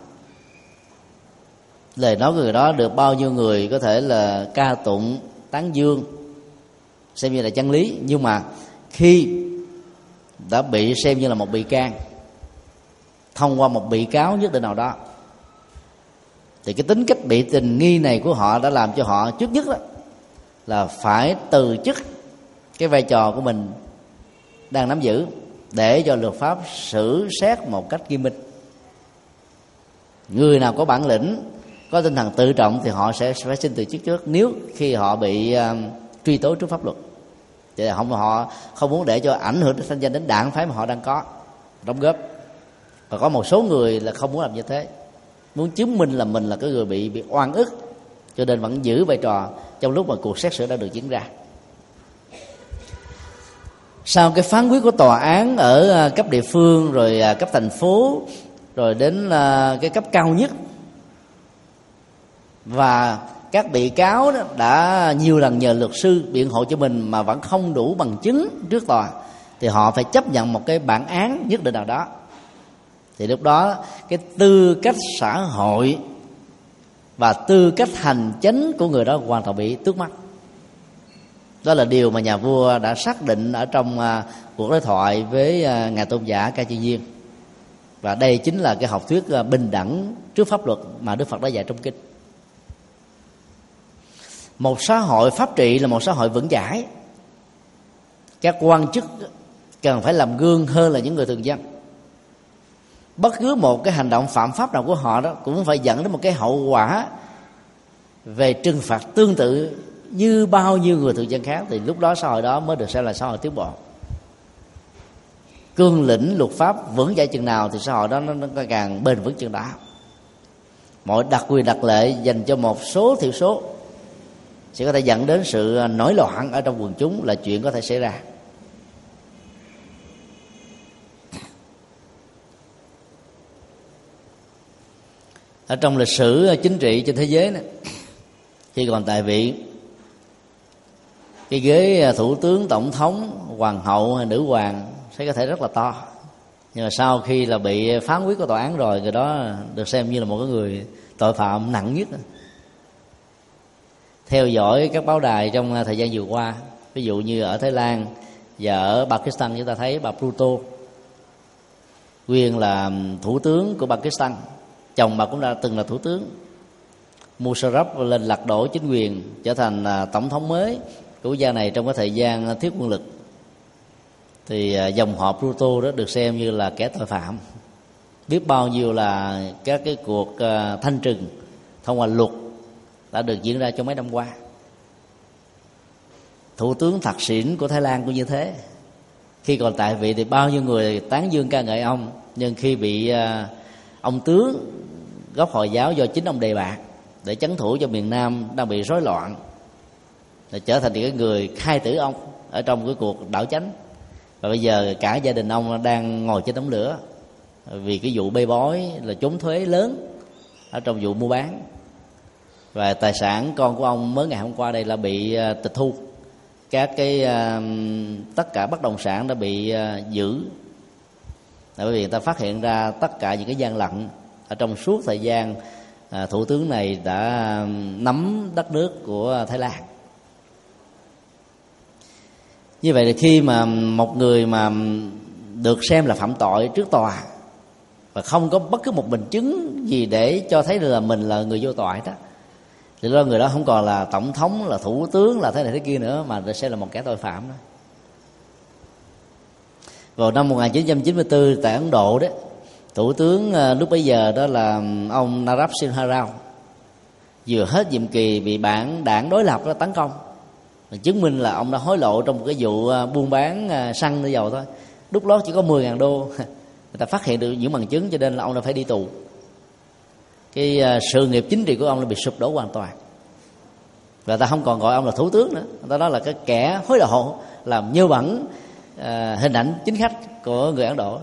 Lời nói của người đó được bao nhiêu người có thể là ca tụng, tán dương, xem như là chân lý. Nhưng mà khi đã bị xem như là một bị can thông qua một bị cáo nhất định nào đó, thì cái tính cách bị tình nghi này của họ đã làm cho họ trước nhất đó là phải từ chức cái vai trò của mình đang nắm giữ, để cho luật pháp xử xét một cách nghiêm minh. Người nào có bản lĩnh, có tinh thần tự trọng thì họ sẽ phải xin từ chức trước, nếu khi họ bị truy tố trước pháp luật. Thì họ không muốn để cho ảnh hưởng đến thanh danh, đến đảng phái mà họ đang có đóng góp. Và có một số người là không muốn làm như thế, muốn chứng minh là mình là cái người bị oan ức, cho nên vẫn giữ vai trò trong lúc mà cuộc xét xử đã được diễn ra. Sau cái phán quyết của tòa án ở cấp địa phương, rồi cấp thành phố, rồi đến cái cấp cao nhất, và các bị cáo đó đã nhiều lần nhờ luật sư biện hộ cho mình mà vẫn không đủ bằng chứng trước tòa, thì họ phải chấp nhận một cái bản án nhất định nào đó. Thì lúc đó cái tư cách xã hội và tư cách hành chánh của người đó hoàn toàn bị tước mất. Đó là điều mà nhà vua đã xác định ở trong cuộc đối thoại với ngài tôn giả Ca Chi Viên. Và đây chính là cái học thuyết bình đẳng trước pháp luật mà Đức Phật đã dạy trong kinh. Một xã hội pháp trị là một xã hội vững chãi, các quan chức cần phải làm gương hơn là những người thường dân. Bất cứ một cái hành động phạm pháp nào của họ đó cũng phải dẫn đến một cái hậu quả về trừng phạt tương tự như bao nhiêu người thường dân khác, thì lúc đó xã hội đó mới được xem là xã hội tiến bộ. Cương lĩnh luật pháp vững chãi chừng nào thì xã hội đó nó càng bền vững chừng đó. Mọi đặc quyền đặc lệ dành cho một số thiểu số sẽ có thể dẫn đến sự nổi loạn ở trong quần chúng là chuyện có thể xảy ra. Ở trong lịch sử chính trị trên thế giới này, khi còn tại vị, cái ghế thủ tướng, tổng thống, hoàng hậu hay nữ hoàng sẽ có thể rất là to, nhưng mà sau khi là bị phán quyết của tòa án rồi, người đó được xem như là một cái người tội phạm nặng nhất. Theo dõi các báo đài trong thời gian vừa qua, ví dụ như ở Thái Lan và ở Pakistan, chúng ta thấy bà Bhutto nguyên là thủ tướng của Pakistan, chồng bà cũng đã từng là thủ tướng. Musharraf lên lật đổ chính quyền, trở thành tổng thống mới của quốc gia này trong cái thời gian thiếu quân lực, thì dòng họ Bhutto đó được xem như là kẻ tội phạm. Biết bao nhiêu là các cái cuộc thanh trừng thông qua luật đã được diễn ra trong mấy năm qua. Thủ tướng Thạc Sỉn của Thái Lan cũng như thế. Khi còn tại vị thì bao nhiêu người tán dương ca ngợi ông, nhưng khi bị ông tướng gốc Hồi giáo do chính ông đề bạt để trấn thủ cho miền Nam đang bị rối loạn, để trở thành cái người khai tử ông ở trong cái cuộc đảo chánh. Và bây giờ cả gia đình ông đang ngồi trên đống lửa vì cái vụ bê bối là trốn thuế lớn ở trong vụ mua bán, và tài sản con của ông mới ngày hôm qua đây là bị tịch thu. Các cái tất cả bất động sản đã bị giữ, bởi vì người ta phát hiện ra tất cả những cái gian lận ở trong suốt thời gian thủ tướng này đã nắm đất nước của Thái Lan. Như vậy thì khi mà một người mà được xem là phạm tội trước tòa và không có bất cứ một bằng chứng gì để cho thấy là mình là người vô tội đó, thì đó người đó không còn là tổng thống, là thủ tướng, là thế này thế kia nữa, mà sẽ là một kẻ tội phạm đó. Vào năm 1994 tại Ấn Độ đó, thủ tướng lúc bấy giờ đó là ông Narab Sinha Rao vừa hết nhiệm kỳ bị đảng đối lập đó tấn công, chứng minh là ông đã hối lộ trong một cái vụ buôn bán xăng dầu thôi. Lúc đó chỉ có 10.000 đô, người ta phát hiện được những bằng chứng, cho nên là ông đã phải đi tù. Cái sự nghiệp chính trị của ông đã bị sụp đổ hoàn toàn, và ta không còn gọi ông là thủ tướng nữa, ta nói là cái kẻ hối lộ, làm nhơ bẩn hình ảnh chính khách của người Ấn Độ.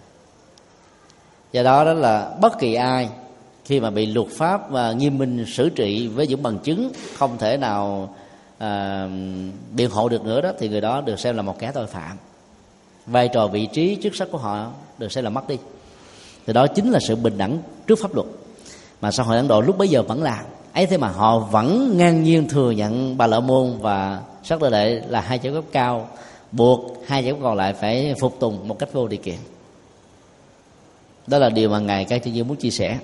Do đó đó là bất kỳ ai khi mà bị luật pháp nghiêm minh xử trị với những bằng chứng không thể nào biện hộ được nữa đó, thì người đó được xem là một kẻ tội phạm. Vai trò vị trí chức sắc của họ được xem là mất đi. Thì đó chính là sự bình đẳng trước pháp luật mà xã hội Ấn Độ lúc bấy giờ vẫn làm. Ấy thế mà họ vẫn ngang nhiên thừa nhận Bà La Môn và Sắc Đa Lệ là hai chữ cấp cao, buộc hai chữ còn lại phải phục tùng một cách vô điều kiện. Đó là điều mà Ngài Cai Thiên Dương muốn chia sẻ.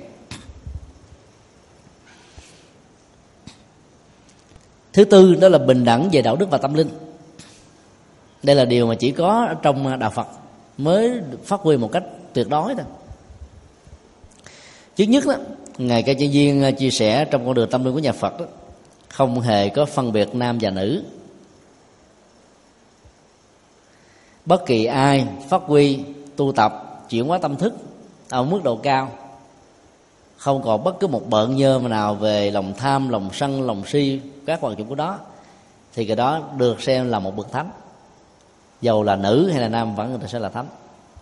Thứ tư đó là bình đẳng về đạo đức và tâm linh. Đây là điều mà chỉ có trong đạo Phật mới phát huy một cách tuyệt đối thôi. Trước nhất đó, Ngài Cai Thiên Dương chia sẻ trong con đường tâm linh của nhà Phật đó, không hề có phân biệt nam và nữ. Bất kỳ ai phát huy tu tập chuyển hóa tâm thức ở mức độ cao, không còn bất cứ một bợn nhơ nào về lòng tham, lòng sân, lòng si, các hoạt dụng của đó, thì cái đó được xem là một bậc thánh. Dầu là nữ hay là nam vẫn người ta sẽ là thánh.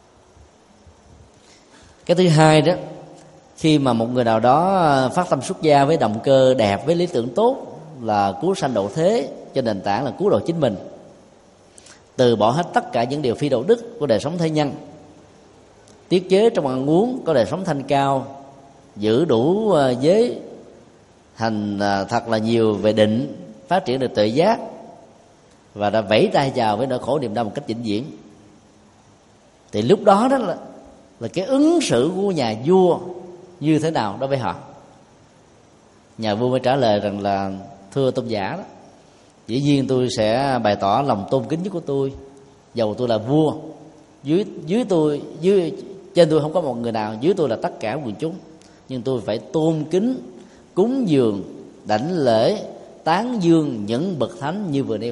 Cái thứ hai đó, khi mà một người nào đó phát tâm xuất gia với động cơ đẹp, với lý tưởng tốt là cứu sanh độ thế, trên nền tảng là cứu độ chính mình, từ bỏ hết tất cả những điều phi đạo đức của đời sống thế nhân, tiết chế trong ăn uống, có đời sống thanh cao, giữ đủ giới, hành thật là nhiều về định, phát triển được tự giác, và đã vẫy tay chào với nỗi khổ niềm đau một cách vĩnh viễn, thì lúc đó đó là cái ứng xử của nhà vua như thế nào đối với họ. Nhà vua mới trả lời rằng là: thưa tôn giả đó, dĩ nhiên tôi sẽ bày tỏ lòng tôn kính nhất của tôi dầu tôi là vua, trên tôi không có một người nào, dưới tôi là tất cả quần chúng, nhưng tôi phải tôn kính, cúng dường, đảnh lễ, tán dương những bậc thánh như vừa nêu.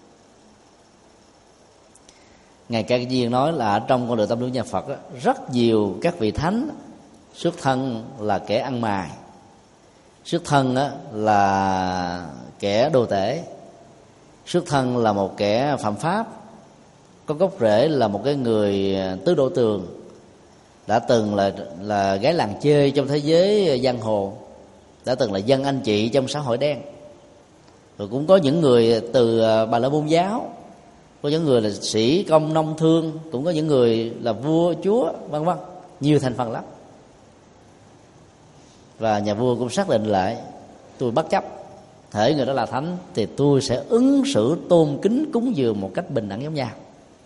Ngài Ca Diên nói là trong con đường tâm linh nhà Phật rất nhiều các vị thánh xuất thân là kẻ ăn mày, xuất thân là kẻ đồ tể, xuất thân là một kẻ phạm pháp, có gốc rễ là một cái người tứ đổ tường, đã từng là gái làng chơi trong thế giới giang hồ, đã từng là dân anh chị trong xã hội đen. Rồi cũng có những người từ Bà La Môn giáo, có những người là sĩ công nông thương, cũng có những người là vua chúa, vân vân, nhiều thành phần lắm. Và nhà vua cũng xác định lại, tôi bất chấp thể người đó là thánh thì tôi sẽ ứng xử tôn kính cúng dường một cách bình đẳng giống nhau.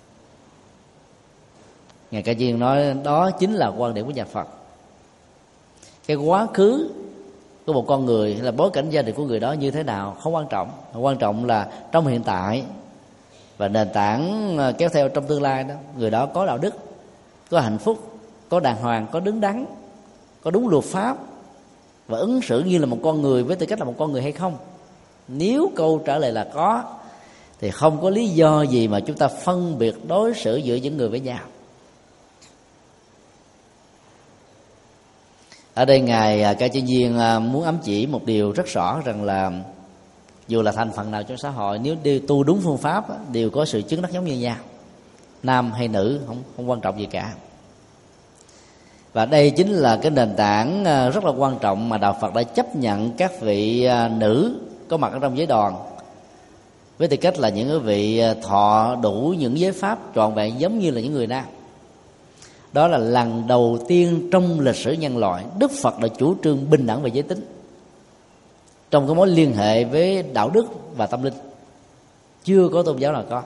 Ngài Ca Diên nói đó chính là quan điểm của nhà Phật. Cái quá khứ của một con người hay là bối cảnh gia đình của người đó như thế nào không quan trọng, quan trọng là trong hiện tại và nền tảng kéo theo trong tương lai đó, người đó có đạo đức, có hạnh phúc, có đàng hoàng, có đứng đắn, có đúng luật pháp và ứng xử như là một con người với tư cách là một con người hay không. Nếu câu trả lời là có thì không có lý do gì mà chúng ta phân biệt đối xử giữa những người với nhau. Ở đây Ngài Ca Diên muốn ám chỉ một điều rất rõ, rằng là dù là thành phần nào trong xã hội, nếu đều tu đúng phương pháp đều có sự chứng đắc giống như nhau, nam hay nữ không quan trọng gì cả. Và đây chính là cái nền tảng rất là quan trọng mà đạo Phật đã chấp nhận các vị nữ có mặt ở trong giới đoàn với tư cách là những cái vị thọ đủ những giới pháp trọn vẹn giống như là những người nam. Đó là lần đầu tiên trong lịch sử nhân loại Đức Phật đã chủ trương bình đẳng về giới tính trong cái mối liên hệ với đạo đức và tâm linh. Chưa có tôn giáo nào có.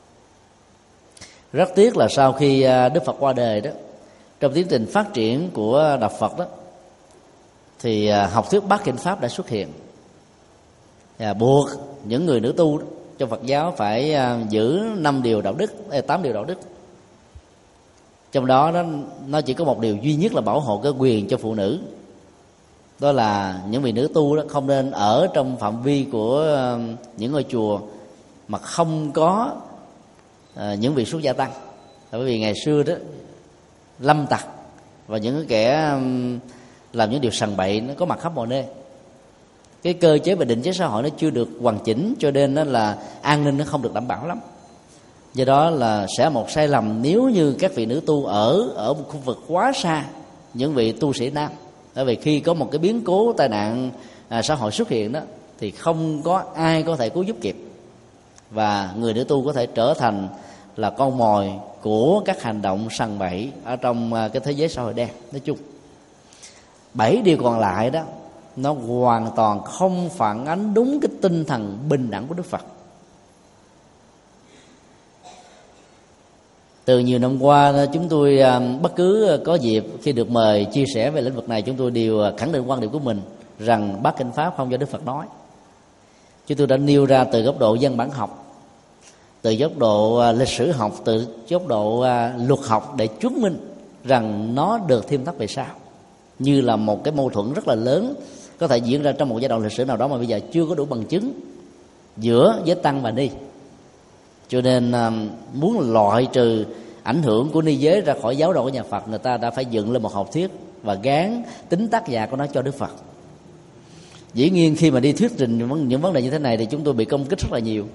Rất tiếc là sau khi Đức Phật qua đời đó, trong tiến trình phát triển của đạo Phật đó, thì học thuyết Bát Kinh Pháp đã xuất hiện, buộc những người nữ tu trong Phật giáo phải giữ 8 điều đạo đức. Trong đó nó chỉ có một điều duy nhất là bảo hộ cái quyền cho phụ nữ. Đó là những vị nữ tu đó không nên ở trong phạm vi của những ngôi chùa mà không có những vị xuất gia tăng. Bởi vì ngày xưa đó lâm tặc và những kẻ làm những điều sằng bậy nó có mặt khắp mọi nơi. Cái cơ chế và định chế xã hội nó chưa được hoàn chỉnh, cho nên nó là an ninh nó không được đảm bảo lắm. Do đó là sẽ một sai lầm nếu như các vị nữ tu ở một khu vực quá xa những vị tu sĩ nam. Bởi vì khi có một cái biến cố tai nạn xã hội xuất hiện đó thì không có ai có thể cứu giúp kịp, và người nữ tu có thể trở thành là con mồi của các hành động sằng bậy ở trong cái thế giới xã hội đen nói chung. 7 điều còn lại đó nó hoàn toàn không phản ánh đúng cái tinh thần bình đẳng của Đức Phật. Từ nhiều năm qua chúng tôi bất cứ có dịp khi được mời chia sẻ về lĩnh vực này, chúng tôi đều khẳng định quan điểm của mình rằng Bát Kinh Pháp không do Đức Phật nói. Chúng tôi đã nêu ra từ góc độ dân bản học, từ góc độ lịch sử học, từ góc độ luật học để chứng minh rằng nó được thêm thắt về sau, như là một cái mâu thuẫn rất là lớn có thể diễn ra trong một giai đoạn lịch sử nào đó mà bây giờ chưa có đủ bằng chứng giữa giới tăng và ni. Cho nên muốn loại trừ ảnh hưởng của ni giới ra khỏi giáo đồ của nhà Phật, người ta đã phải dựng lên một học thuyết và gán tính tác giả của nó cho Đức Phật. Dĩ nhiên khi mà đi thuyết trình những vấn đề như thế này thì chúng tôi bị công kích rất là nhiều.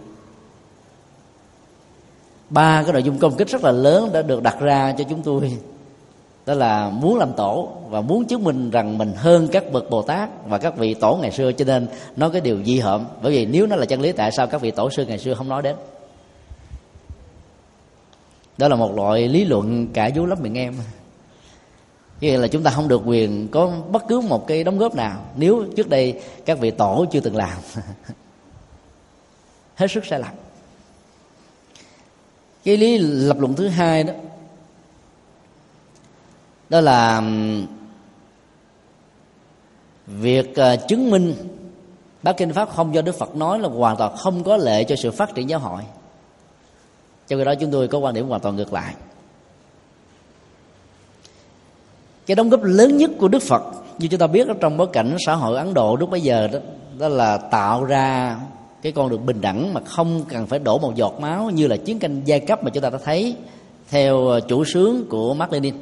3 cái nội dung công kích rất là lớn đã được đặt ra cho chúng tôi. Đó là muốn làm tổ và muốn chứng minh rằng mình hơn các bậc Bồ Tát và các vị tổ ngày xưa, cho nên nói cái điều dị hợm. Bởi vì nếu nó là chân lý, tại sao các vị tổ sư ngày xưa không nói đến? Đó là một loại lý luận cả vú lắm miệng em. Nghĩa là chúng ta không được quyền có bất cứ một cái đóng góp nào nếu trước đây các vị tổ chưa từng làm. Hết sức sai lầm. Cái lý lập luận thứ hai đó là việc chứng minh Bát Kinh Pháp không do Đức Phật nói là hoàn toàn không có lệ cho sự phát triển giáo hội. Trong khi đó chúng tôi có quan điểm hoàn toàn ngược lại. Cái đóng góp lớn nhất của Đức Phật, như chúng ta biết ở trong bối cảnh xã hội Ấn Độ lúc bấy giờ đó, đó là tạo ra cái con đường bình đẳng mà không cần phải đổ một giọt máu, như là chiến tranh giai cấp mà chúng ta đã thấy theo chủ xướng của Mác Lênin.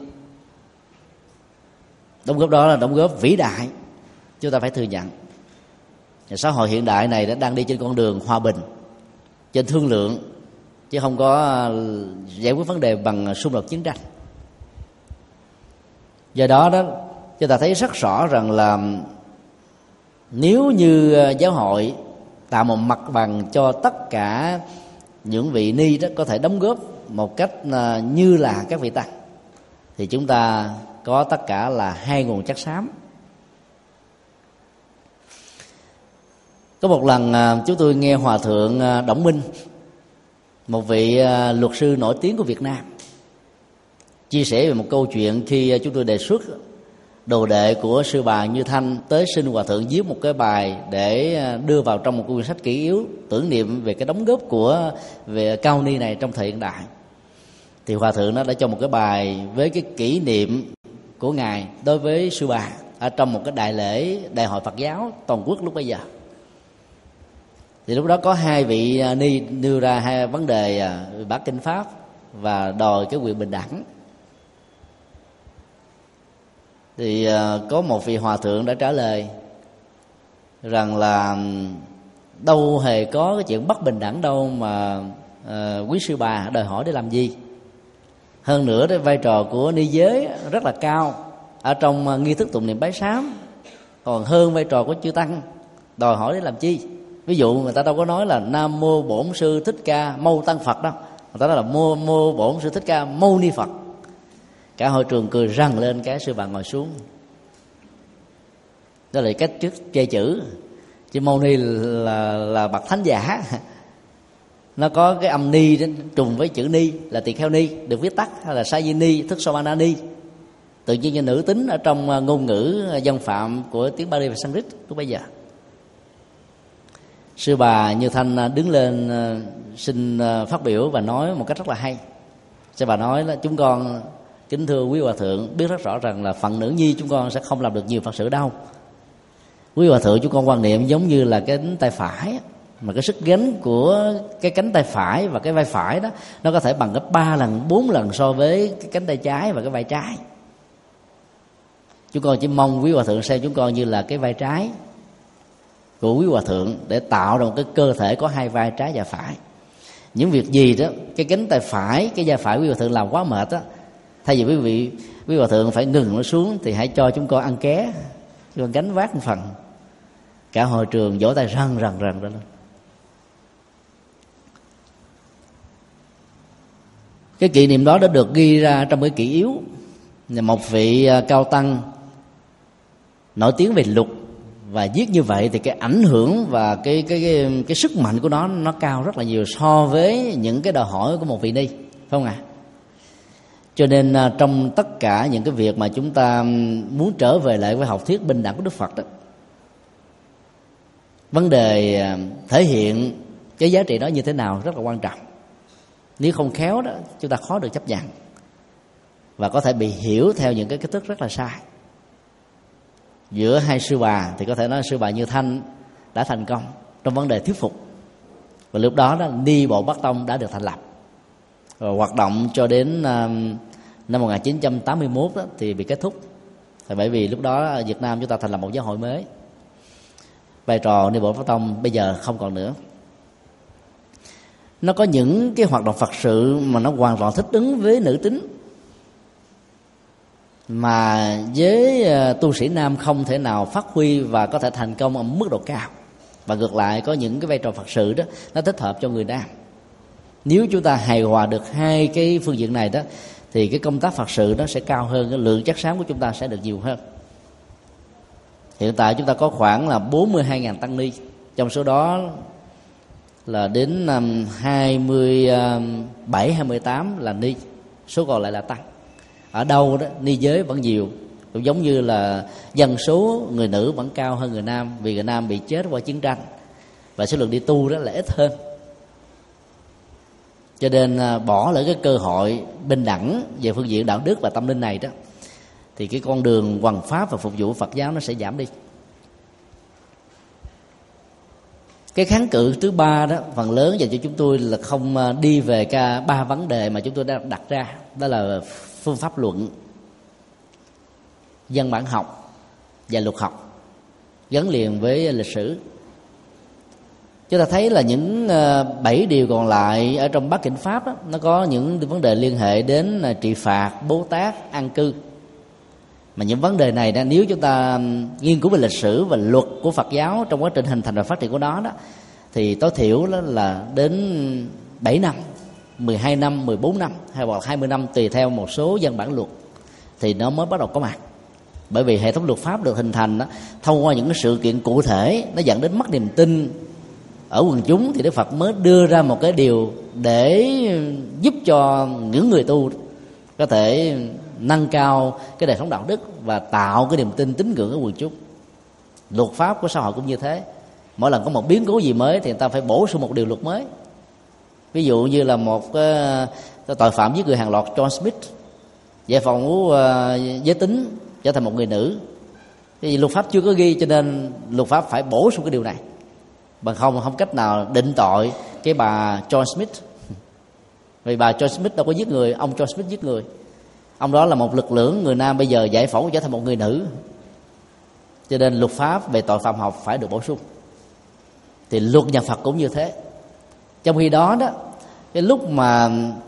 Đóng góp đó là đóng góp vĩ đại, chúng ta phải thừa nhận. Xã hội hiện đại này đã đang đi trên con đường hòa bình, trên thương lượng, chứ không có giải quyết vấn đề bằng xung đột chiến tranh. Do đó chúng ta thấy rất rõ rằng là nếu như giáo hội tạo một mặt bằng cho tất cả những vị ni đó có thể đóng góp một cách như là các vị tăng, thì chúng ta có tất cả là 2 nguồn chất xám. Có một lần chúng tôi nghe Hòa thượng Đổng Minh, một vị luật sư nổi tiếng của Việt Nam, chia sẻ về một câu chuyện khi chúng tôi đề xuất đồ đệ của sư bà Như Thanh tới xin Hòa thượng viết một cái bài để đưa vào trong một quyển sách kỷ yếu tưởng niệm về cái đóng góp của về Cao Ni này trong thời hiện đại. Thì Hòa thượng nó đã cho một cái bài với cái kỷ niệm của ngài đối với sư bà ở trong một cái đại lễ đại hội Phật giáo toàn quốc lúc bấy giờ. Thì lúc đó có 2 vị ni đưa ra 2 vấn đề bác kinh pháp và đòi cái quyền bình đẳng. Thì có một vị hòa thượng đã trả lời rằng là đâu hề có cái chuyện bất bình đẳng đâu mà quý sư bà đòi hỏi để làm gì. Hơn nữa cái vai trò của ni giới rất là cao ở trong nghi thức tụng niệm bái sám, còn hơn vai trò của chư tăng, đòi hỏi để làm chi. Ví dụ người ta đâu có nói là Nam Mô Bổn Sư Thích Ca Mâu Tăng Phật đâu, người ta nói là Mô Bổn Sư Thích Ca Mâu Ni Phật. Cả hội trường cười răng lên, cái sư bà ngồi xuống. Đó là cách trước chê chữ, chứ Mâu Ni là bậc thánh giả. Nó có cái âm ni trùng với chữ ni là tỳ kheo ni, được viết tắt, hay là sa di ni, thức so ba ni. Tự nhiên như nữ tính ở trong ngôn ngữ dân phạm của tiếng Bali và Sanskrit lúc bây giờ. Sư bà Như Thanh đứng lên xin phát biểu và nói một cách rất là hay. Sư bà nói là chúng con kính thưa quý hòa thượng, biết rất rõ rằng là phận nữ nhi chúng con sẽ không làm được nhiều Phật sự đâu. Quý hòa thượng chúng con quan niệm giống như là cái cánh tay phải, mà cái sức gánh của cái cánh tay phải và cái vai phải đó nó có thể bằng gấp 3 lần 4 lần so với cái cánh tay trái và cái vai trái. Chúng con chỉ mong quý hòa thượng xem chúng con như là cái vai trái của quý hòa thượng để tạo ra một cái cơ thể có 2 vai trái và phải. Những việc gì đó cái cánh tay phải, cái vai phải quý hòa thượng làm quá mệt á, thay vì quý hòa thượng phải ngừng nó xuống thì hãy cho chúng con ăn ké, chúng con gánh vác một phần. Cả hội trường vỗ tay rần lên. Cái kỷ niệm đó đã được ghi ra trong cái kỷ yếu. Một vị cao tăng nổi tiếng về luật và viết như vậy thì cái ảnh hưởng và cái sức mạnh của nó cao rất là nhiều so với những cái đòi hỏi của một vị ni, phải không ạ? Cho nên trong tất cả những cái việc mà chúng ta muốn trở về lại với học thuyết bình đẳng của Đức Phật đó, vấn đề thể hiện cái giá trị đó như thế nào rất là quan trọng. Nếu không khéo đó, chúng ta khó được chấp nhận và có thể bị hiểu theo những cái cách thức rất là sai. Giữa 2 sư bà thì có thể nói sư bà Như Thanh đã thành công trong vấn đề thuyết phục, và lúc đó Ni Bộ Bắc Tông đã được thành lập và hoạt động cho đến năm 1981 đó, thì bị kết thúc. Thì bởi vì lúc đó ở Việt Nam chúng ta thành lập một giáo hội mới, vai trò Ni Bộ Bắc Tông bây giờ không còn nữa. Nó có những cái hoạt động Phật sự mà nó hoàn toàn thích ứng với nữ tính, mà với tu sĩ nam không thể nào phát huy và có thể thành công ở mức độ cao. Và ngược lại có những cái vai trò Phật sự đó nó thích hợp cho người nam. Nếu chúng ta hài hòa được 2 cái phương diện này đó thì cái công tác Phật sự nó sẽ cao hơn, cái lượng chất xám của chúng ta sẽ được nhiều hơn. Hiện tại chúng ta có khoảng là 42.000 tăng ni, trong số đó là đến năm 27, 28 là ni, số còn lại là tăng. Ở đâu đó ni giới vẫn nhiều, cũng giống như là dân số người nữ vẫn cao hơn người nam, vì người nam bị chết qua chiến tranh và số lượng đi tu đó là ít hơn. Cho nên bỏ lỡ cái cơ hội bình đẳng về phương diện đạo đức và tâm linh này đó, thì cái con đường hoằng pháp và phục vụ Phật giáo nó sẽ giảm đi. Cái kháng cự thứ ba đó, phần lớn dành cho chúng tôi là không đi về cả ba vấn đề mà chúng tôi đã đặt ra. Đó là phương pháp luận, văn bản học và luật học gắn liền với lịch sử. Chúng ta thấy là những 7 điều còn lại ở trong Bát Kinh Pháp đó, nó có những vấn đề liên hệ đến trị phạt, Bố Tát, an cư. Mà những vấn đề này đó, nếu chúng ta nghiên cứu về lịch sử và luật của Phật giáo trong quá trình hình thành và phát triển của nó đó, thì tối thiểu đó là đến 7 năm, 12 năm, 14 năm hay hoặc 20 năm tùy theo một số văn bản luật thì nó mới bắt đầu có mặt. Bởi vì hệ thống luật pháp được hình thành đó, thông qua những cái sự kiện cụ thể, nó dẫn đến mất niềm tin ở quần chúng, thì Đức Phật mới đưa ra một cái điều để giúp cho những người tu có thể nâng cao cái đời sống đạo đức và tạo cái niềm tin tín ngưỡng ở quần chúng. Luật pháp của xã hội cũng như thế. Mỗi lần có một biến cố gì mới thì người ta phải bổ sung một điều luật mới. Ví dụ như là một cái tội phạm giết người hàng loạt John Smith, giải phóng giới tính trở thành một người nữ. Vì luật pháp chưa có ghi, cho nên luật pháp phải bổ sung cái điều này. Bằng không cách nào định tội cái bà John Smith. Vì bà John Smith đâu có giết người, ông John Smith giết người. Ông đó là một lực lượng người nam, bây giờ giải phẫu trở thành một người nữ. Cho nên luật pháp về tội phạm học phải được bổ sung. Thì luật nhà Phật cũng như thế. Trong khi đó đó, cái lúc mà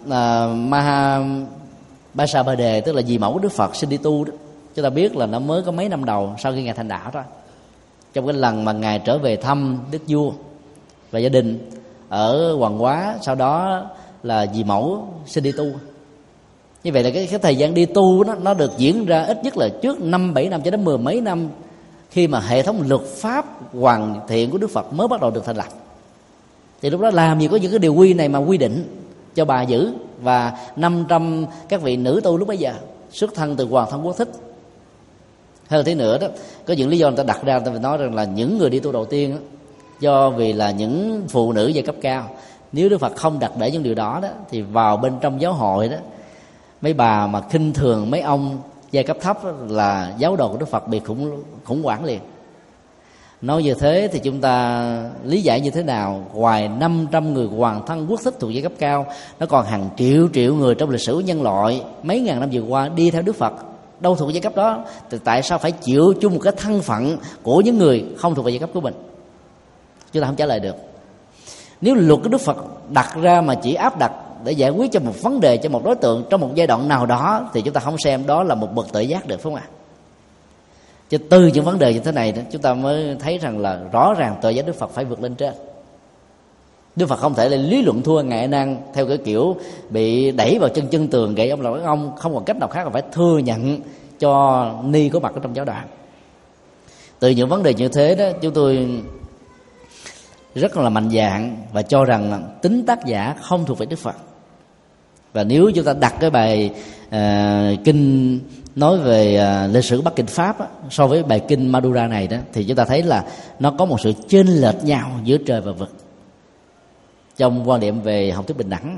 Maha Ba Đề, tức là dì mẫu của Đức Phật sinh đi tu đó, chúng ta biết là nó mới có mấy năm đầu sau khi Ngài thành đạo thôi. Trong cái lần mà Ngài trở về thăm Đức Vua và gia đình ở Hoàng Hóa, sau đó là dì mẫu sinh đi tu. Như vậy là cái thời gian đi tu đó, nó được diễn ra ít nhất là trước 5-7 năm cho đến 10 mấy năm, khi mà hệ thống luật pháp hoàn thiện của Đức Phật mới bắt đầu được thành lập. Thì lúc đó làm gì có những cái điều quy này mà quy định cho bà giữ, và 500 các vị nữ tu lúc bấy giờ xuất thân từ Hoàng Thân Quốc Thích. Hơn thế nữa đó, có những lý do người ta đặt ra, người ta nói rằng là những người đi tu đầu tiên đó, do vì là những phụ nữ giai cấp cao. Nếu Đức Phật không đặt để những điều đó đó, thì vào bên trong giáo hội đó, mấy bà mà khinh thường mấy ông giai cấp thấp đó, là giáo đồ của Đức Phật bị khủng hoảng liền. Nói như thế thì chúng ta lý giải như thế nào? Ngoài 500 người Hoàng Thân Quốc Thích thuộc giai cấp cao, nó còn hàng triệu người trong lịch sử nhân loại mấy ngàn năm vừa qua đi theo Đức Phật, đâu thuộc giai cấp đó, thì tại sao phải chịu chung một cái thân phận của những người không thuộc về giai cấp của mình? Chúng ta không trả lời được. Nếu luật của Đức Phật đặt ra mà chỉ áp đặt để giải quyết cho một vấn đề, cho một đối tượng trong một giai đoạn nào đó, thì chúng ta không xem đó là một bậc tuệ giác được, phải không ạ? Chứ từ những vấn đề như thế này chúng ta mới thấy rằng là rõ ràng tuệ giác Đức Phật phải vượt lên trên. Đức Phật không thể là lý luận thua Ngài A Nan theo cái kiểu bị đẩy vào chân tường gậy ông là ông, không còn cách nào khác là phải thừa nhận cho ni có mặt ở trong giáo đoàn. Từ những vấn đề như thế đó, chúng tôi rất là mạnh dạn và cho rằng là tính tác giả không thuộc về Đức Phật. Và nếu chúng ta đặt cái bài kinh nói về lịch sử Bắc Kinh Pháp á, so với bài kinh Madura này đó, thì chúng ta thấy là nó có một sự chênh lệch nhau giữa trời và vực trong quan điểm về học thuyết bình đẳng.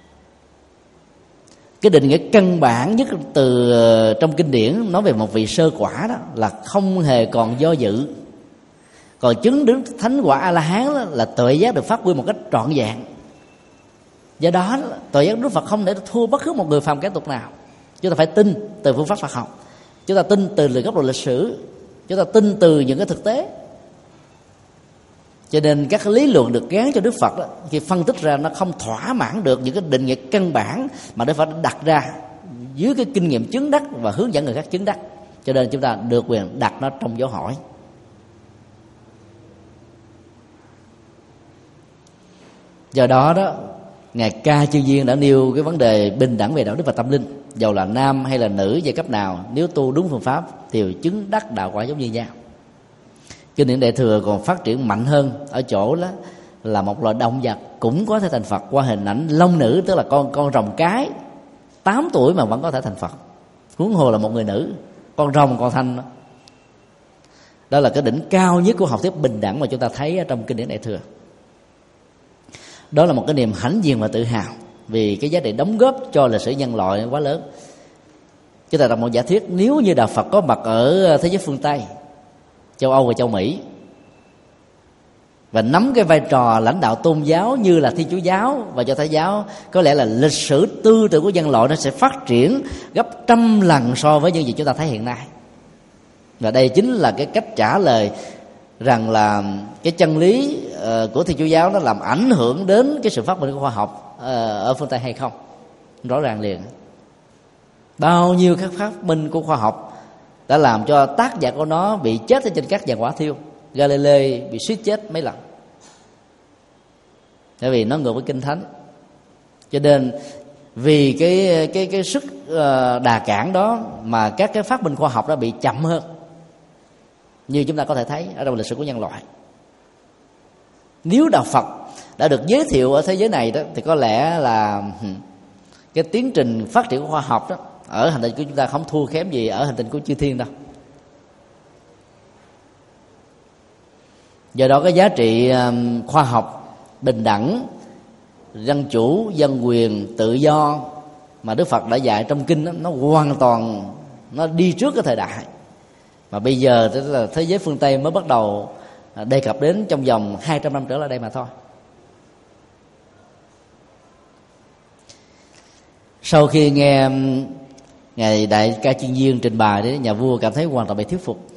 Cái định nghĩa căn bản nhất từ trong kinh điển nói về một vị sơ quả đó là không hề còn do dự. Còn chứng đến thánh quả A La Hán là tuệ giác được phát huy một cách trọn vẹn. Do đó tuệ giác Đức Phật không để thua bất cứ một người phàm cái tục nào. Chúng ta phải tin từ phương pháp Phật học, chúng ta tin từ góc độ lịch sử, chúng ta tin từ những cái thực tế. Cho nên các lý luận được gán cho Đức Phật đó, khi phân tích ra nó không thỏa mãn được những cái định nghĩa căn bản mà Đức Phật đã đặt ra dưới cái kinh nghiệm chứng đắc và hướng dẫn người khác chứng đắc. Cho nên chúng ta được quyền đặt nó trong dấu hỏi. Do đó đó, Ngài Ca Chư Viên đã nêu cái vấn đề bình đẳng về đạo đức và tâm linh. Dầu là nam hay là nữ giai cấp nào, nếu tu đúng phương pháp thì chứng đắc đạo quả giống như nhau. Kinh điển Đại Thừa còn phát triển mạnh hơn ở chỗ đó là một loài động vật cũng có thể thành Phật qua hình ảnh long nữ, tức là con rồng cái 8 tuổi mà vẫn có thể thành Phật, huống hồ là một người nữ, con rồng con thanh. Đó là cái đỉnh cao nhất của học thuyết bình đẳng mà chúng ta thấy ở trong kinh điển Đại Thừa. Đó là một cái niềm hãnh diện và tự hào. vì cái giá trị đóng góp cho lịch sử nhân loại quá lớn. Chúng ta đọc một giả thuyết, nếu như đạo Phật có mặt ở thế giới phương Tây, châu Âu và châu Mỹ, và nắm cái vai trò lãnh đạo tôn giáo như là Thiên Chúa giáo và Do Thái giáo, có lẽ là lịch sử tư tưởng của nhân loại nó sẽ phát triển gấp 100 lần so với những gì chúng ta thấy hiện nay. Và đây chính là cái cách trả lời rằng là cái chân lý của Thiên Chúa giáo nó làm ảnh hưởng đến cái sự phát minh của khoa học ở phương Tây hay không. Rõ ràng liền, bao nhiêu các phát minh của khoa học đã làm cho tác giả của nó bị chết ở trên các giàn hỏa thiêu. Galilei bị suýt chết mấy lần, bởi vì nó ngược với Kinh Thánh. Cho nên vì cái sức đà cản đó mà các cái phát minh khoa học đó bị chậm hơn, như chúng ta có thể thấy ở trong lịch sử của nhân loại. Nếu đạo Phật đã được giới thiệu ở thế giới này đó, thì có lẽ là cái tiến trình phát triển của khoa học đó ở hành tinh của chúng ta không thua kém gì ở hành tinh của chư thiên đâu. Do đó cái giá trị khoa học, bình đẳng, dân chủ, dân quyền, tự do mà Đức Phật đã dạy trong kinh đó, nó hoàn toàn nó đi trước cái thời đại. Mà bây giờ tức là thế giới phương Tây mới bắt đầu đề cập đến trong vòng 200 năm trở lại đây mà thôi. Sau khi nghe Ngài Đại Ca Chiên Viên trình bày đấy, nhà vua cảm thấy hoàn toàn bị thuyết phục.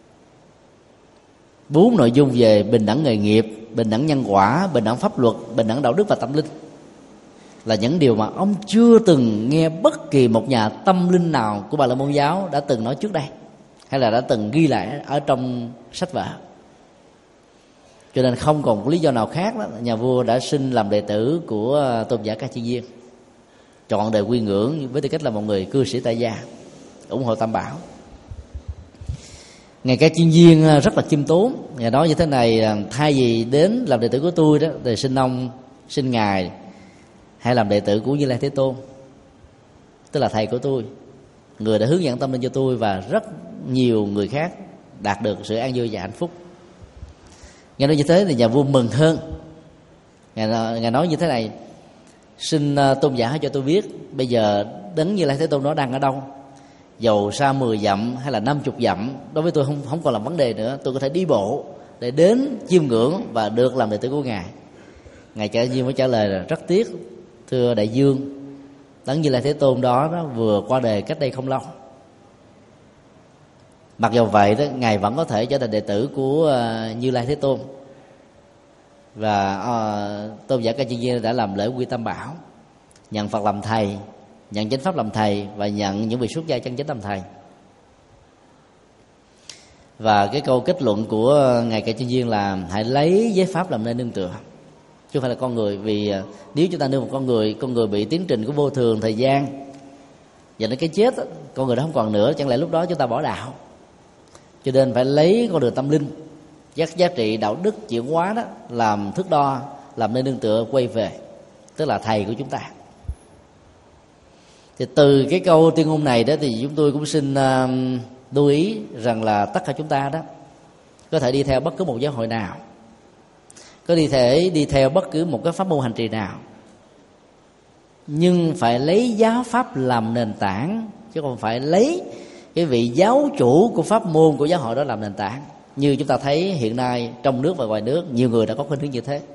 4 nội dung về bình đẳng nghề nghiệp, bình đẳng nhân quả, bình đẳng pháp luật, bình đẳng đạo đức và tâm linh là những điều mà ông chưa từng nghe bất kỳ một nhà tâm linh nào của Bà La Môn giáo đã từng nói trước đây, hay là đã từng ghi lại ở trong sách vở. Cho nên không còn một lý do nào khác đó, nhà vua đã xin làm đệ tử của tôn giả Ca Chiên Viên, chọn đời quy ngưỡng với tư cách là một người cư sĩ tại gia, ủng hộ Tam Bảo. Ngài Ca Chiên Viên rất là khiêm tốn. Ngài nói như thế này: thay vì đến làm đệ tử của tôi đó, thì xin ngài hãy làm đệ tử của Như Lai Thế Tôn, tức là thầy của tôi, người đã hướng dẫn tâm linh cho tôi và rất nhiều người khác đạt được sự an vui và hạnh phúc. Nghe nói như thế thì nhà vua mừng hơn. Ngài nói như thế này: xin tôn giả cho tôi biết bây giờ Đấng Như Lai Thế Tôn đó đang ở đâu. Dầu xa 10 dặm hay là 50 dặm, đối với tôi không còn là vấn đề nữa. Tôi có thể đi bộ để đến chiêm ngưỡng và được làm đệ tử của ngài. Ngài Ca Chiên Viên mới trả lời là: rất tiếc thưa đại dương, Đấng Như Lai Thế Tôn đó vừa qua đời cách đây không lâu. Mặc dù vậy đó, ngài vẫn có thể trở thành đệ tử của Như Lai Thế Tôn. Và tôn giả Ca Chiên Viên đã làm lễ quy Tam Bảo, nhận Phật làm thầy, nhận chánh pháp làm thầy và nhận những vị xuất gia chân chánh làm thầy. Và cái câu kết luận của ngài Ca Chiên Viên là: hãy lấy giới pháp làm nơi nương tựa, chứ không phải là con người. Vì nếu chúng ta nương một con người bị tiến trình của vô thường thời gian và đến cái chết, con người đó không còn nữa, chẳng lẽ lúc đó chúng ta bỏ đạo? Cho nên phải lấy con đường tâm linh, giá trị đạo đức chuyển hóa đó làm thước đo, làm nơi nương tựa quay về, tức là thầy của chúng ta. Thì từ cái câu tuyên ngôn này đó thì chúng tôi cũng xin lưu ý rằng là tất cả chúng ta đó có thể đi theo bất cứ một giáo hội nào, có thể đi theo bất cứ một cái pháp môn hành trì nào, nhưng phải lấy giáo pháp làm nền tảng, chứ không phải lấy cái vị giáo chủ của pháp môn của giáo hội đó làm nền tảng. Như chúng ta thấy hiện nay trong nước và ngoài nước, nhiều người đã có khuynh hướng như thế.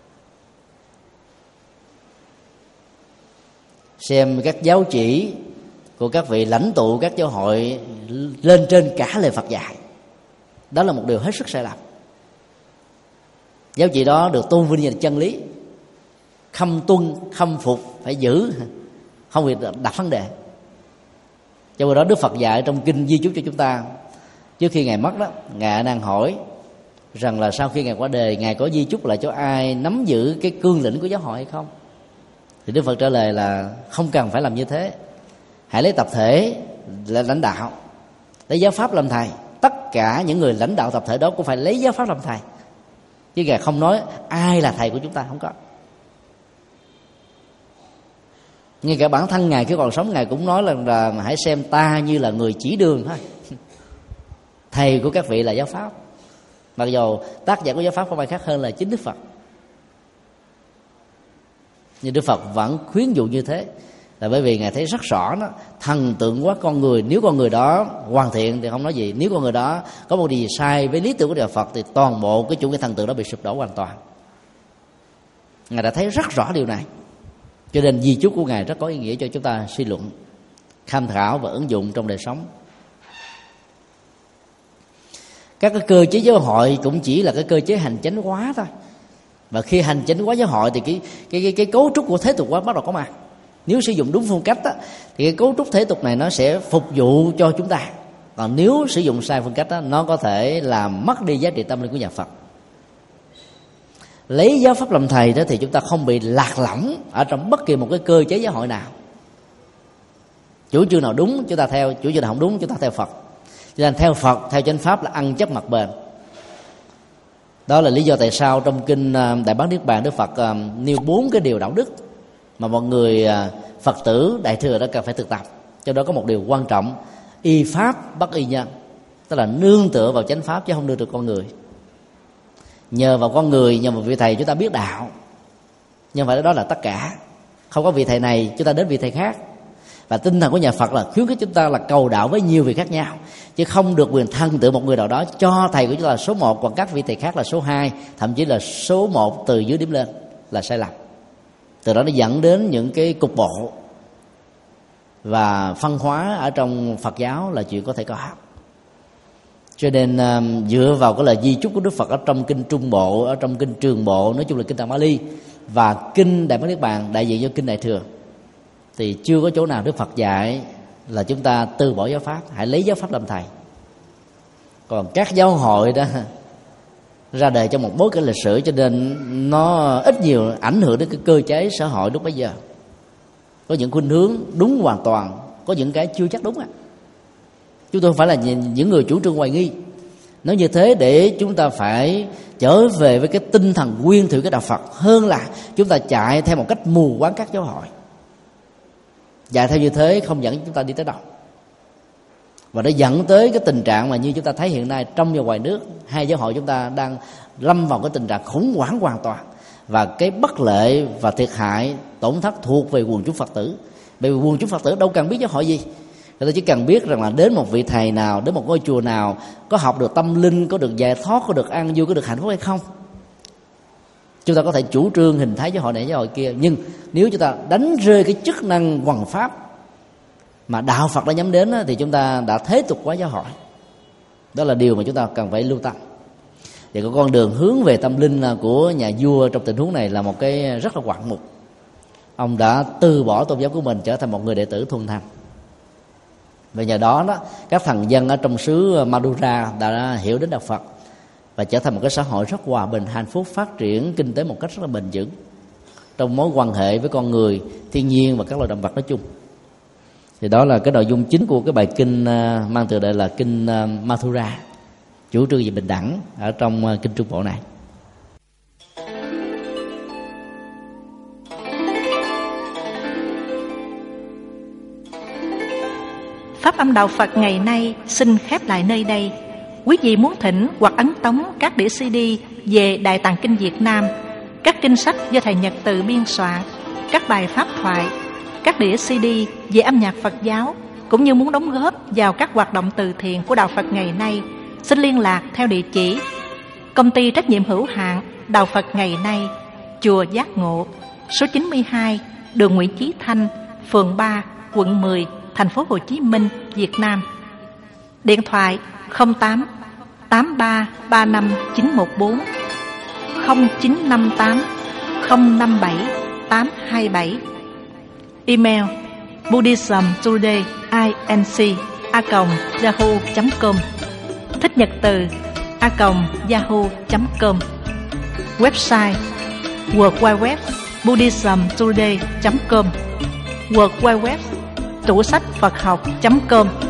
Xem các giáo chỉ của các vị lãnh tụ các giáo hội lên trên cả lời Phật dạy, đó là một điều hết sức sai lầm. Giáo chỉ đó được tôn vinh như là chân lý, khâm tuân khâm phục phải giữ, không việc đặt vấn đề. Cho nên đó Đức Phật dạy trong kinh Di Chúc cho chúng ta, trước khi ngài mất đó, ngài đang hỏi rằng là sau khi ngài qua đời, ngài có di chúc lại cho ai nắm giữ cái cương lĩnh của giáo hội hay không? Thì Đức Phật trả lời là không cần phải làm như thế, hãy lấy tập thể là lãnh đạo, lấy giáo pháp làm thầy. Tất cả những người lãnh đạo tập thể đó cũng phải lấy giáo pháp làm thầy, chứ ngài không nói ai là thầy của chúng ta, không có. Ngay cả bản thân ngài khi còn sống, ngài cũng nói là hãy xem ta như là người chỉ đường thôi. Thầy của các vị là giáo pháp, mặc dù tác giả của giáo pháp không ai khác hơn là chính Đức Phật. Nhưng Đức Phật vẫn khuyến dụ như thế, là bởi vì Ngài thấy rất rõ đó, thần tượng quá con người, nếu con người đó hoàn thiện thì không nói gì, nếu con người đó có một điều gì sai với lý tưởng của Đạo Phật thì toàn bộ cái chủ nghĩa thần tượng đó bị sụp đổ hoàn toàn. Ngài đã thấy rất rõ điều này, cho nên di chúc của Ngài rất có ý nghĩa cho chúng ta suy luận, tham khảo và ứng dụng trong đời sống. Các cái cơ chế giáo hội cũng chỉ là cái cơ chế hành chánh hóa thôi, và khi hành chánh hóa giáo hội thì cái cấu trúc của thế tục hóa bắt đầu có mặt. Nếu sử dụng đúng phương cách đó, thì cái cấu trúc thế tục này nó sẽ phục vụ cho chúng ta, còn nếu sử dụng sai phương cách đó, nó có thể làm mất đi giá trị tâm linh của nhà Phật. Lấy giáo pháp làm thầy đó thì chúng ta không bị lạc lõng ở trong bất kỳ một cái cơ chế giáo hội nào. Chủ trương nào đúng chúng ta theo, chủ trương nào không đúng chúng ta theo Phật. Cho nên theo Phật, theo chánh pháp là ăn chấp mặc bền. Đó là lý do tại sao trong kinh Đại Bát Niết Bàn, Đức Phật nêu 4 cái điều đạo đức mà mọi người Phật tử đại thừa đã cần phải thực tập. Trong đó có một điều quan trọng: y pháp bất y nhân, tức là nương tựa vào chánh pháp chứ không nương tựa con người. Nhờ vào con người, nhờ vào vị thầy chúng ta biết đạo, nhưng mà đó là tất cả. Không có vị thầy này chúng ta đến vị thầy khác. Và tinh thần của nhà Phật là khuyến khích chúng ta là cầu đạo với nhiều vị khác nhau, chứ không được quyền thân tựa một người nào đó cho thầy của chúng ta là số 1, còn các vị thầy khác là số 2, thậm chí là số 1 từ dưới điểm lên, là sai lầm. Từ đó nó dẫn đến những cái cục bộ và phân hóa ở trong Phật giáo là chuyện có thể có. Cho nên dựa vào cái lời di chúc của Đức Phật ở trong kinh Trung Bộ, ở trong kinh Trường Bộ, nói chung là kinh Tạng Bali và kinh Đại Bát Niết Bàn đại diện cho kinh Đại Thừa, thì chưa có chỗ nào Đức Phật dạy là chúng ta từ bỏ giáo pháp, hãy lấy giáo pháp làm thầy. Còn các giáo hội đó ra đời trong một bối cảnh lịch sử, cho nên nó ít nhiều ảnh hưởng đến cái cơ chế xã hội lúc bấy giờ. Có những khuynh hướng đúng hoàn toàn, có những cái chưa chắc đúng á. Chúng tôi không phải là những người chủ trương hoài nghi. Nói như thế để chúng ta phải trở về với cái tinh thần nguyên thủy cái đạo Phật, hơn là chúng ta chạy theo một cách mù quáng các giáo hội. Chạy theo như thế không dẫn chúng ta đi tới đâu, và nó dẫn tới cái tình trạng mà như chúng ta thấy hiện nay trong và ngoài nước, hai giáo hội chúng ta đang lâm vào cái tình trạng khủng hoảng hoàn toàn. Và cái bất lợi và thiệt hại tổn thất thuộc về quần chúng Phật tử. Bởi vì quần chúng Phật tử đâu cần biết giáo hội gì, người ta chỉ cần biết rằng là đến một vị thầy nào, đến một ngôi chùa nào có học được tâm linh, có được giải thoát, có được an vui, có được hạnh phúc hay không. Chúng ta có thể chủ trương hình thái giáo hội này giáo hội kia, nhưng nếu chúng ta đánh rơi cái chức năng hoằng pháp mà đạo Phật đã nhắm đến thì chúng ta đã thế tục hóa giáo hội. Đó là điều mà chúng ta cần phải lưu tâm. Thì cái con đường hướng về tâm linh của nhà vua trong tình huống này là một cái rất là ngoạn mục. Ông đã từ bỏ tôn giáo của mình, trở thành một người đệ tử thuần thành. Và nhờ đó các thần dân ở trong xứ Madura đã hiểu đến đạo Phật và trở thành một cái xã hội rất hòa bình, hạnh phúc, phát triển kinh tế một cách rất là bền vững trong mối quan hệ với con người, thiên nhiên và các loài động vật nói chung. Thì đó là cái nội dung chính của cái bài kinh mang tựa đề là kinh Mathura, chủ trương về bình đẳng ở trong kinh Trung Bộ này. Pháp âm đạo Phật ngày nay xin khép lại nơi đây. Quý vị muốn thỉnh hoặc ấn tống các đĩa CD về Đại Tạng Kinh Việt Nam, các kinh sách do thầy Nhật Từ biên soạn, các bài pháp thoại, các đĩa CD về âm nhạc Phật giáo, cũng như muốn đóng góp vào các hoạt động từ thiện của đạo Phật ngày nay, xin liên lạc theo địa chỉ: Công ty trách nhiệm hữu hạn Đạo Phật ngày nay, Chùa Giác Ngộ, số 92, đường Nguyễn Chí Thanh, phường 3, quận 10, thành phố Hồ Chí Minh, Việt Nam. Điện thoại 08 8335 914, 0958 057 827. Email buddhismtodayinc@yahoo.com, Thích Nhật Từ @yahoo.com. Website www buddhismtoday.com, www tủ sách Phật học.com.